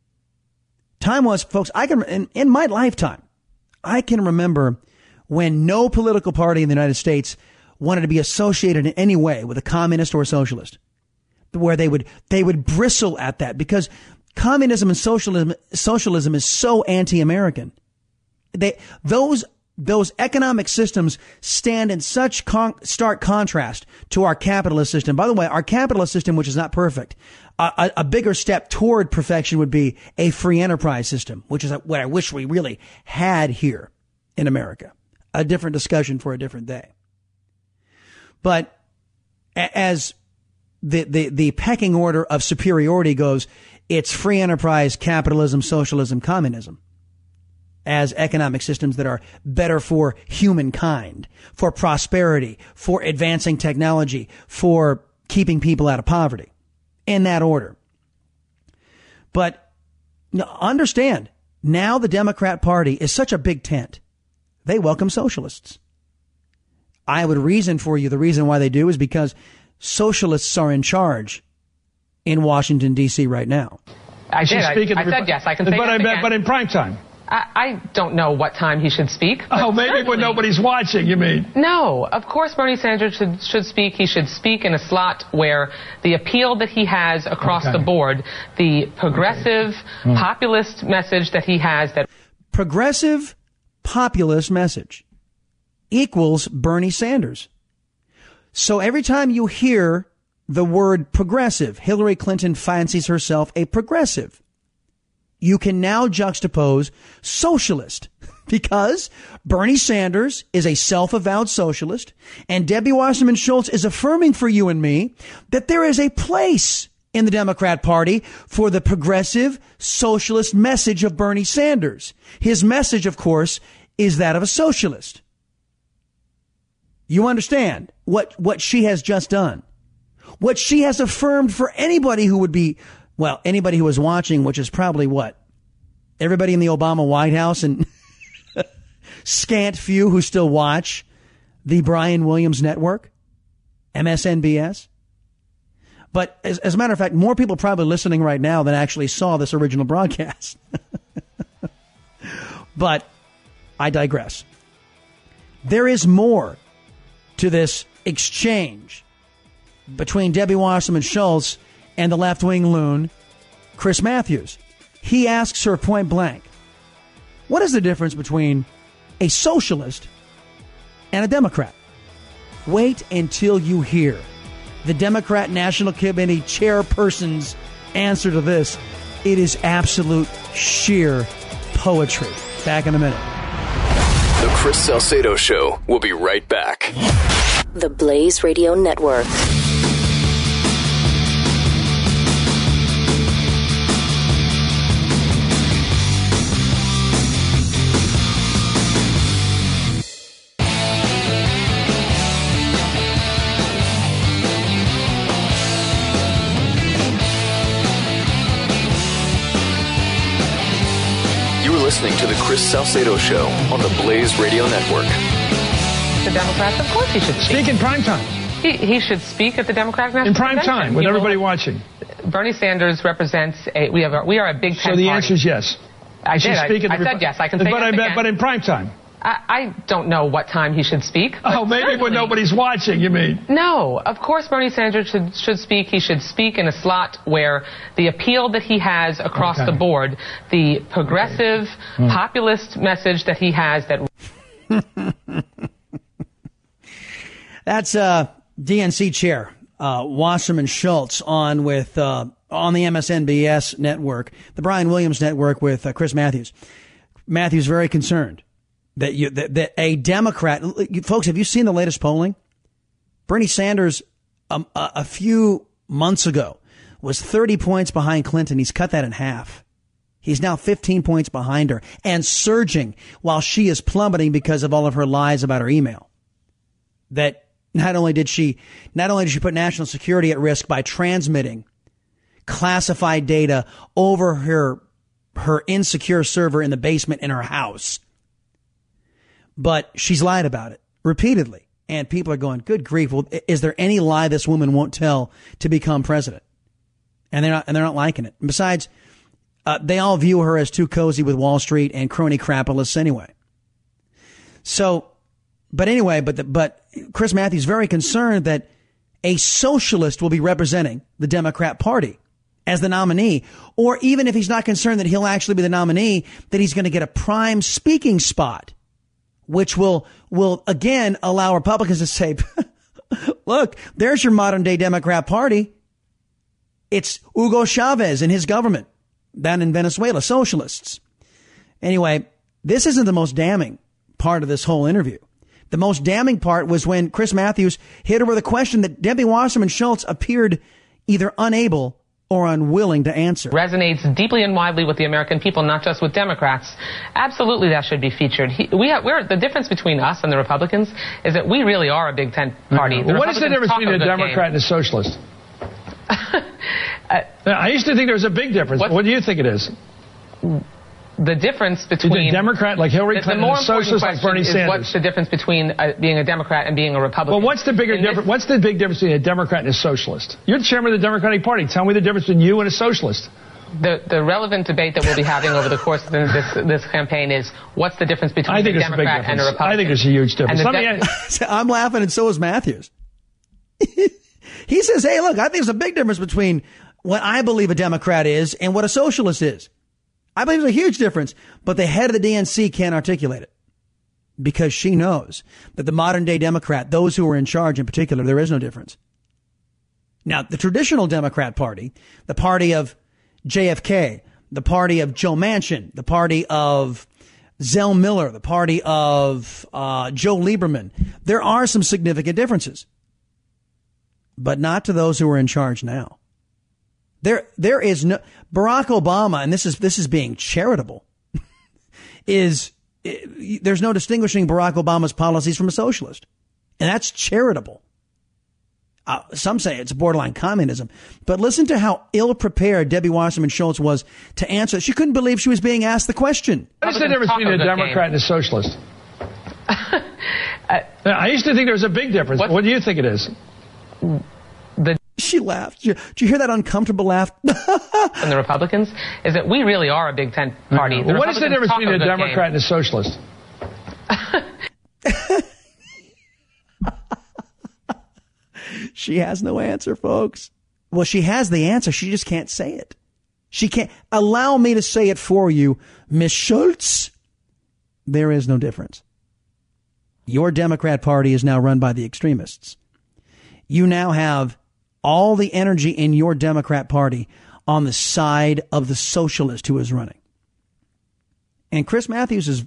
Time was, folks, in my lifetime, I can remember when no political party in the United States wanted to be associated in any way with a communist or a socialist, where they would bristle at that because communism and socialism is so anti-American. Those economic systems stand in such stark contrast to our capitalist system. By the way, our capitalist system, which is not perfect, a bigger step toward perfection would be a free enterprise system, which is what I wish we really had here in America. A different discussion for a different day. But as the pecking order of superiority goes, it's free enterprise, capitalism, socialism, communism as economic systems that are better for humankind, for prosperity, for advancing technology, for keeping people out of poverty, in that order. But understand, now the Democrat Party is such a big tent. They welcome socialists. I would reason for you the reason why they do is because socialists are in charge in Washington, D.C. right now.
I said yes. I can say yes again.
But in prime time.
I don't know what time he should speak.
Oh, maybe when nobody's watching, you mean?
No, of course Bernie Sanders should speak. He should speak in a slot where the appeal that he has across the board, the progressive, populist message that he has. That
progressive, populist message equals Bernie Sanders. So every time you hear the word progressive, Hillary Clinton fancies herself a progressive. You can now juxtapose socialist because Bernie Sanders is a self-avowed socialist and Debbie Wasserman Schultz is affirming for you and me that there is a place in the Democrat Party for the progressive socialist message of Bernie Sanders. His message, of course, is that of a socialist. You understand what she has just done, what she has affirmed for anybody who would be, well, anybody who was watching, which is probably what? Everybody in the Obama White House and scant few who still watch the Brian Williams Network, MSNBS. But as a matter of fact, more people probably listening right now than actually saw this original broadcast. But I digress. There is more to this exchange between Debbie Wasserman Schultz and the left-wing loon, Chris Matthews. He asks her point blank, what is the difference between a socialist and a Democrat? Wait until you hear the Democrat National Committee chairperson's answer to this. It is absolute sheer poetry. Back in a minute.
The Chris Salcedo Show will be right back.
The Blaze Radio Network.
listening to the Chris Salcedo Show on the Blaze Radio Network.
The Democrats, of course he should speak.
Speak in prime time.
He should speak at the Democratic National
In prime
Convention.
time, with everybody watching.
Bernie Sanders represents we are a big tent
So the
party.
answer is yes.
I did. I said yes. I can say yes again.
But in prime time.
I don't know what time he should speak.
Oh, maybe when nobody's watching, you mean?
No, of course Bernie Sanders should speak. He should speak in a slot where the appeal that he has across the board, the progressive, populist message that he has that...
That's DNC chair Wasserman Schultz on the MSNBS network, the Brian Williams network with Chris Matthews. Matthews very concerned that a Democrat, folks, have you seen the latest polling? Bernie Sanders a few months ago was 30 points behind Clinton. He's cut that in half. He's now 15 points behind her and surging while she is plummeting because of all of her lies about her email. That not only did she put national security at risk by transmitting classified data over her insecure server in the basement in her house, but she's lied about it repeatedly. And people are going, good grief. Well, is there any lie this woman won't tell to become president? And they're not liking it. And besides, they all view her as too cozy with Wall Street and crony crapulous anyway. So, but anyway, but Chris Matthews very concerned that a socialist will be representing the Democrat Party as the nominee, or even if he's not concerned that he'll actually be the nominee, that he's going to get a prime speaking spot, which will again allow Republicans to say, look, there's your modern day Democrat Party. It's Hugo Chavez and his government down in Venezuela, socialists. Anyway, this isn't the most damning part of this whole interview. The most damning part was when Chris Matthews hit her with a question that Debbie Wasserman Schultz appeared either unable or unwilling to answer.
Resonates deeply and widely with the American people, not just with Democrats. Absolutely, that should be featured. The difference between us and the Republicans is that we really are a big tent party.
Well, what is the difference between a Democrat and a socialist? I used to think there was a big difference. What do you think it is?
The difference between...
a Democrat like Hillary Clinton and a socialist like Bernie Sanders.
What's the difference between being a Democrat and being a Republican?
Well, what's the big difference between a Democrat and a socialist? You're the chairman of the Democratic Party. Tell me the difference between you and a socialist.
The relevant debate that we'll be having over the course of this campaign is what's the difference between a Democrat and a Republican?
I think there's a huge difference.
I'm laughing and so is Matthews. He says, hey, look, I think there's a big difference between what I believe a Democrat is and what a socialist is. I believe there's a huge difference, but the head of the DNC can't articulate it because she knows that the modern day Democrat, those who are in charge in particular, there is no difference. Now, the traditional Democrat Party, the party of JFK, the party of Joe Manchin, the party of Zell Miller, the party of Joe Lieberman, there are some significant differences, but not to those who are in charge now. There is no Barack Obama, and this is being charitable. There's no distinguishing Barack Obama's policies from a socialist, and that's charitable. Some say it's borderline communism, but listen to how ill-prepared Debbie Wasserman Schultz was to answer. She couldn't believe she was being asked the question.
What is the difference between a Democrat and a socialist? I used to think there was a big difference. What do you think it is?
She laughed. Did you hear that uncomfortable laugh?
And the Republicans is that we really are a big tent party.
Well, what is the difference between a Democrat and a socialist?
She has no answer, folks. Well, she has the answer. She just can't say it. She can't. Allow me to say it for you, Miss Schultz. There is no difference. Your Democrat Party is now run by the extremists. You now have all the energy in your Democrat Party on the side of the socialist who is running. And Chris Matthews is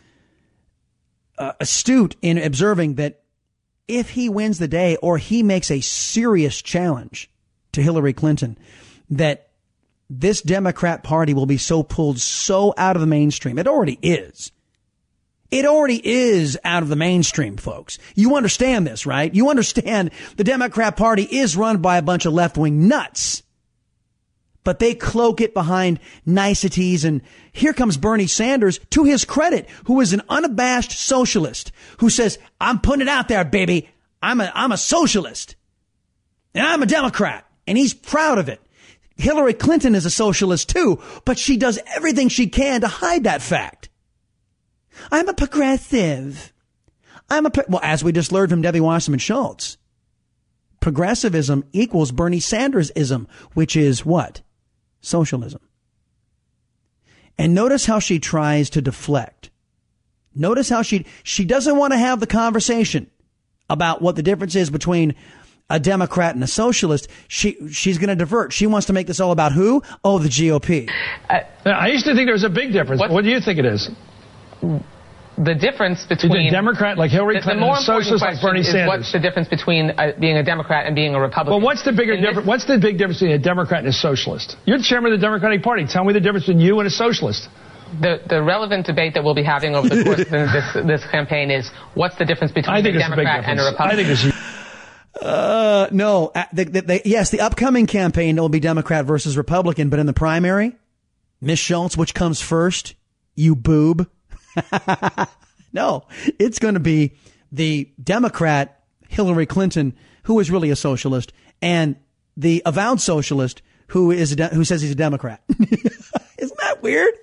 astute in observing that if he wins the day or he makes a serious challenge to Hillary Clinton, that this Democrat Party will be so pulled so out of the mainstream. It already is. It already is out of the mainstream, folks. You understand this, right? You understand the Democrat Party is run by a bunch of left-wing nuts. but they cloak it behind niceties. And here comes Bernie Sanders, to his credit, who is an unabashed socialist, who says, I'm putting it out there, baby. I'm a socialist and I'm a Democrat, and he's proud of it. Hillary Clinton is a socialist too, but she does everything she can to hide that fact. I'm a progressive. Well, as we just learned from Debbie Wasserman Schultz, progressivism equals Bernie Sanders-ism, which is what? Socialism. And notice how she tries to deflect. Notice how she doesn't want to have the conversation about what the difference is between a Democrat and a socialist. She's going to divert. She wants to make this all about who? Oh, the GOP.
I used to think there was a big difference. What do you think it is?
The difference between
a Democrat like Hillary Clinton and a socialist like Bernie Sanders.
What's the difference between being a Democrat and being a Republican?
Well, what's the big difference between a Democrat and a socialist? You're the chairman of the Democratic Party. Tell me the difference between you and a socialist.
The relevant debate that we'll be having over the course of this campaign is what's the difference between a Democrat and a Republican?
I think
no. Yes, the upcoming campaign will be Democrat versus Republican, but in the primary, Miss Schultz, which comes first? You boob. No, it's going to be the Democrat Hillary Clinton, who is really a socialist, and the avowed socialist who says he's a Democrat. Isn't that weird?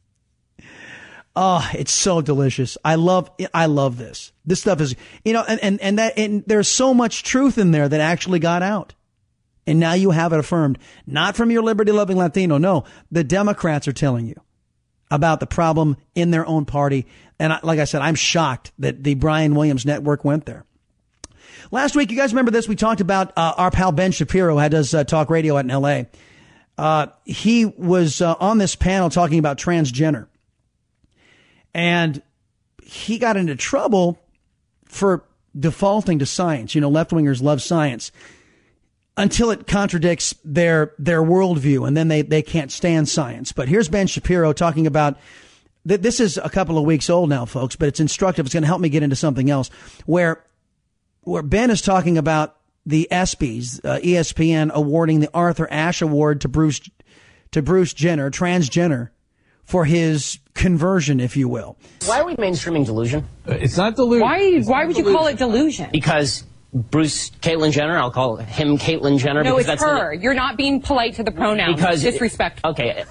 Oh, it's so delicious. I love this. This stuff is, and there's so much truth in there that actually got out. And now you have it affirmed, not from your liberty-loving Latino. No, the Democrats are telling you about the problem in their own party. And like I said, I'm shocked that the Brian Williams Network went there. Last week, you guys remember this? We talked about our pal Ben Shapiro, who does talk radio out in L.A. He was on this panel talking about transgender. And he got into trouble for defaulting to science. Left-wingers love science until it contradicts their worldview, and then they can't stand science. But here's Ben Shapiro talking about, this is a couple of weeks old now, folks, but it's instructive. It's going to help me get into something else, where Ben is talking about the ESPYs, ESPN awarding the Arthur Ashe Award to Bruce Jenner, transgender, for his conversion, if you will.
Why are we mainstreaming delusion?
It's not delusion.
Why would you call it delusion? Because Caitlyn Jenner, I'll call him Caitlyn Jenner.
No, it's her. You're not being polite to the pronouns.
Because
disrespectful.
Okay.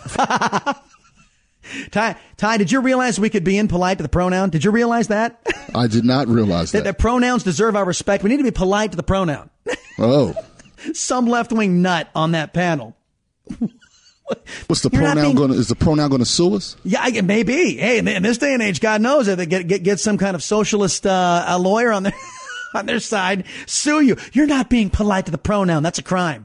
Ty, did you realize we could be impolite to the pronoun? Did you realize that?
I did not realize that.
The pronouns deserve our respect. We need to be polite to the pronoun.
Oh.
Some left-wing nut on that panel.
What's the pronoun going to? Is the pronoun going to sue us?
Yeah, it may be. Hey, in this day and age, God knows if they get some kind of socialist a lawyer on their side, sue you. You're not being polite to the pronoun. That's a crime.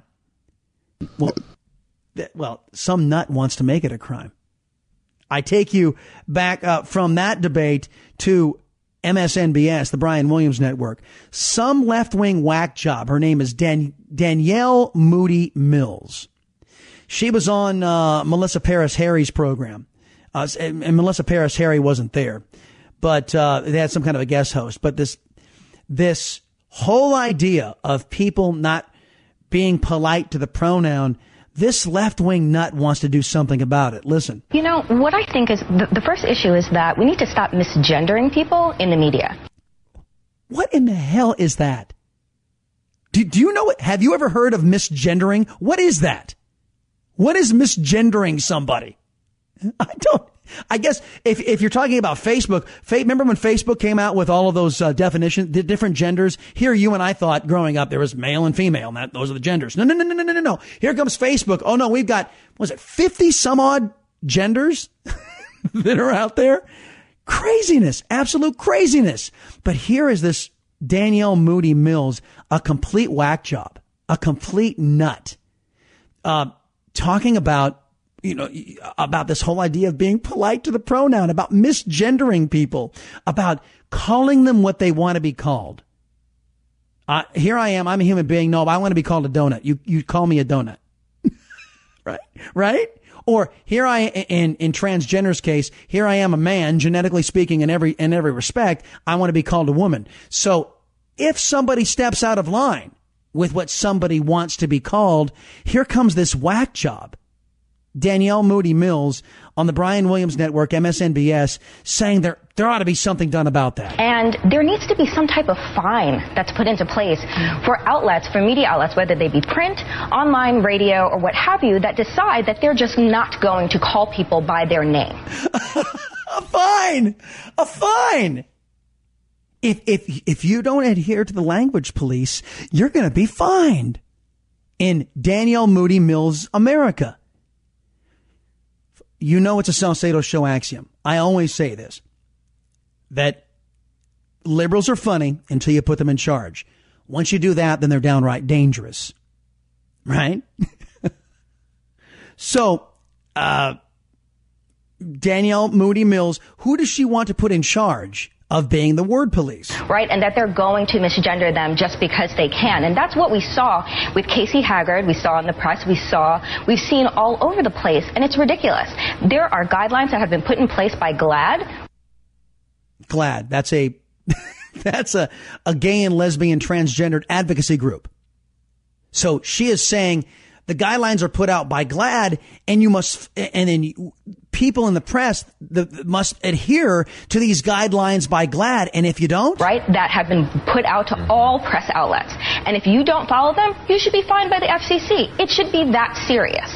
Well, some nut wants to make it a crime. I take you back from that debate to MSNBS, the Brian Williams Network. Some left-wing whack job. Her name is Danielle Moody Mills. She was on Melissa Paris Harry's program, and Melissa Paris Harry wasn't there, but they had some kind of a guest host. But this whole idea of people not being polite to the pronoun, this left-wing nut wants to do something about it. Listen.
What I think is the first issue is that we need to stop misgendering people in the media.
What in the hell is that? Do you know it? Have you ever heard of misgendering? What is that? What is misgendering somebody? I guess if you're talking about Facebook, remember when Facebook came out with all of those definitions, the different genders? Here, you and I thought growing up there was male and female, and those are the genders. No. Here comes Facebook. Oh no, we've got, 50 some odd genders that are out there? Craziness, absolute craziness. But here is this Danielle Moody Mills, a complete whack job, a complete nut, talking about, about this whole idea of being polite to the pronoun, about misgendering people, about calling them what they want to be called. Here I am. I'm a human being. No, I want to be called a donut. You call me a donut. Right? Or here in transgender's case, here I am a man, genetically speaking, in every respect. I want to be called a woman. So if somebody steps out of line with what somebody wants to be called, here comes this whack job Danielle Moody Mills on the Brian Williams Network, MSNBS, saying there ought to be something done about that.
And there needs to be some type of fine that's put into place for outlets, for media outlets, whether they be print, online, radio, or what have you, that decide that they're just not going to call people by their name.
A fine! A fine! If you don't adhere to the language police, you're going to be fined in Danielle Moody Mills, America. You know it's a Salcedo Show axiom. I always say this, that liberals are funny until you put them in charge. Once you do that, then they're downright dangerous. Right? So, Danielle Moody Mills, who does she want to put in charge of being the word police?
Right, and that they're going to misgender them just because they can. And that's what we saw with Casey Haggard, we saw in the press, we've seen all over the place, and it's ridiculous. There are guidelines that have been put in place by GLAAD.
GLAAD, that's a gay and lesbian transgendered advocacy group. So she is saying the guidelines are put out by GLAAD, and people in the press must adhere to these guidelines by GLAAD, and if you don't,
right, that have been put out to all press outlets, and if you don't follow them, you should be fined by the FCC. It should be that serious.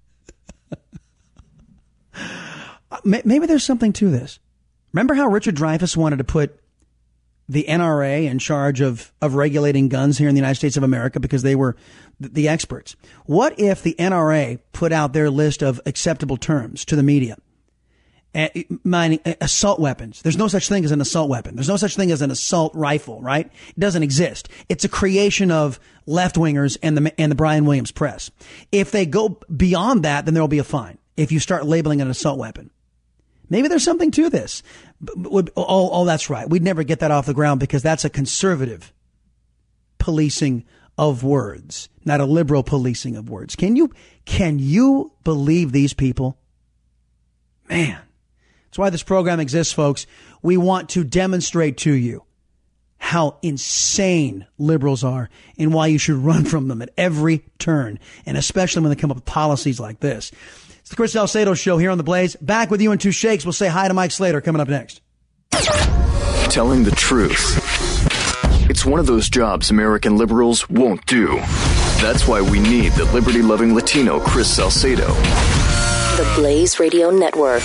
Maybe there's something to this. Remember how Richard Dreyfuss wanted to put the NRA in charge of regulating guns here in the United States of America because they were the experts? What if the NRA put out their list of acceptable terms to the media? Mining assault weapons. There's no such thing as an assault weapon. There's no such thing as an assault rifle, right? It doesn't exist. It's a creation of left-wingers and the Brian Williams press. If they go beyond that, then there'll be a fine if you start labeling it an assault weapon. Maybe there's something to this. Oh, that's right. We'd never get that off the ground because that's a conservative policing of words, not a liberal policing of words. Can you believe these people? Man, that's why this program exists, folks. We want to demonstrate to you how insane liberals are and why you should run from them at every turn, and especially when they come up with policies like this. It's the Chris Salcedo Show here on The Blaze. Back with you in 2 shakes. We'll say hi to Mike Slater coming up next.
Telling the truth. It's one of those jobs American liberals won't do. That's why we need the liberty-loving Latino Chris Salcedo.
The Blaze Radio Network.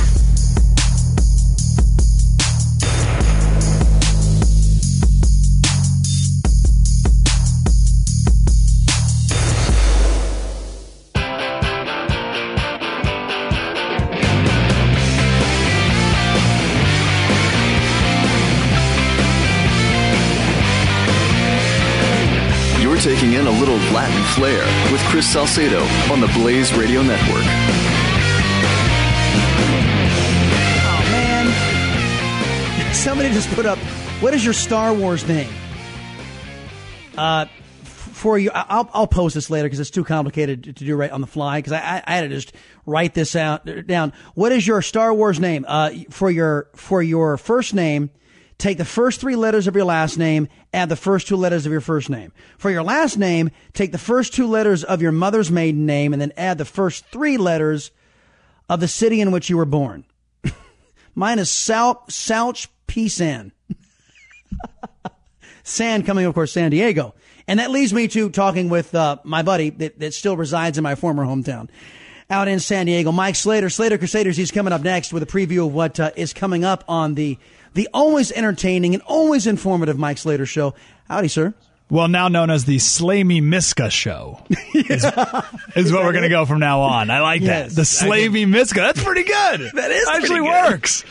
Taking in a little Latin flair with Chris Salcedo on the Blaze Radio Network.
Oh, man. Somebody just put up, what is your Star Wars name? For you, I'll post this later because it's too complicated to do right on the fly because I had to just write this down. What is your Star Wars name? For your first name, take the first 3 letters of your last name, add the first 2 letters of your first name. For your last name, take the first 2 letters of your mother's maiden name and then add the first 3 letters of the city in which you were born. Mine is Salch P. San. San coming, of course, San Diego. And that leads me to talking with my buddy that still resides in my former hometown out in San Diego, Mike Slater. Slater Crusaders, he's coming up next with a preview of what is coming up on the always entertaining and always informative Mike Slater Show. Howdy, sir.
Well, now known as the Slay Me Miska Show is what we're going to go from now on. I like that. The Slay Me Miska. That's pretty good.
That is
actually works.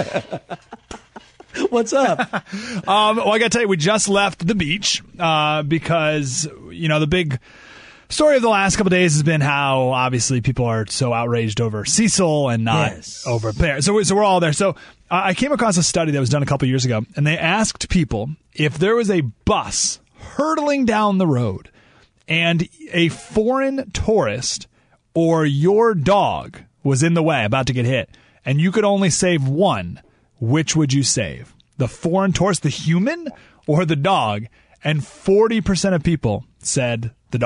What's up?
Well, I got to tell you, we just left the beach because, the big story of the last couple of days has been how obviously people are so outraged over Cecil and not over Bear. So we're all there. So I came across a study that was done a couple of years ago, and they asked people if there was a bus hurtling down the road and a foreign tourist or your dog was in the way, about to get hit, and you could only save one, which would you save? The foreign tourist, the human, or the dog? And 40% of people said the dog.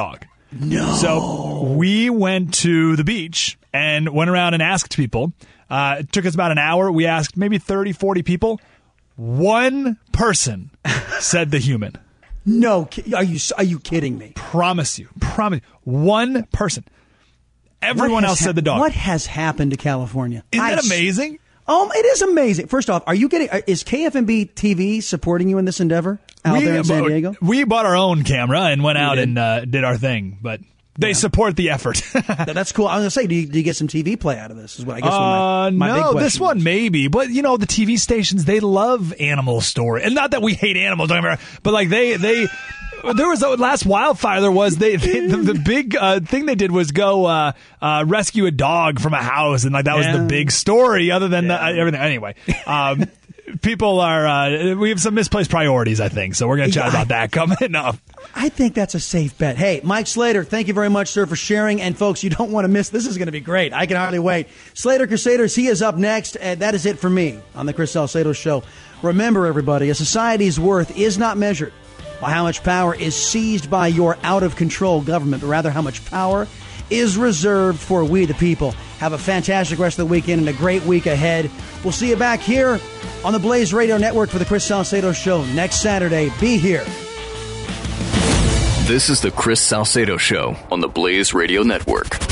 No.
So we went to the beach and went around and asked people. It took us about an hour. We asked maybe 30, 40 people. One person said the human.
No, are you kidding me?
Promise you. One person. Everyone else said the dog.
What has happened to California?
Isn't that amazing?
It is amazing. First off, is KFMB TV supporting you in this endeavor out there in San Diego?
We bought our own camera and went out and did our thing, but they support the effort.
That's cool. I was going to say, do you get some TV play out of this? Is what I guess my big question
this one
was.
maybe, but the TV stations, they love animal story, and not that we hate animals, don't get me wrong, but like they there was a last wildfire. There was the big thing they did was go rescue a dog from a house, and like that was the big story. Other than everything, anyway. People are we have some misplaced priorities, I think, so we're going to chat about that coming up.
I think that's a safe bet. Hey, Mike Slater, thank you very much, sir, for sharing. And folks, you don't want to miss. This is going to be great. I can hardly wait. Slater Crusaders, he is up next, and that is it for me on the Chris Salcedo Show. Remember, everybody, a society's worth is not measured by how much power is seized by your out-of-control government, but rather how much power is reserved for we the people. Have a fantastic rest of the weekend and a great week ahead. We'll see you back here on the Blaze Radio Network for the Chris Salcedo Show next Saturday. Be here.
This is the Chris Salcedo Show on the Blaze Radio Network.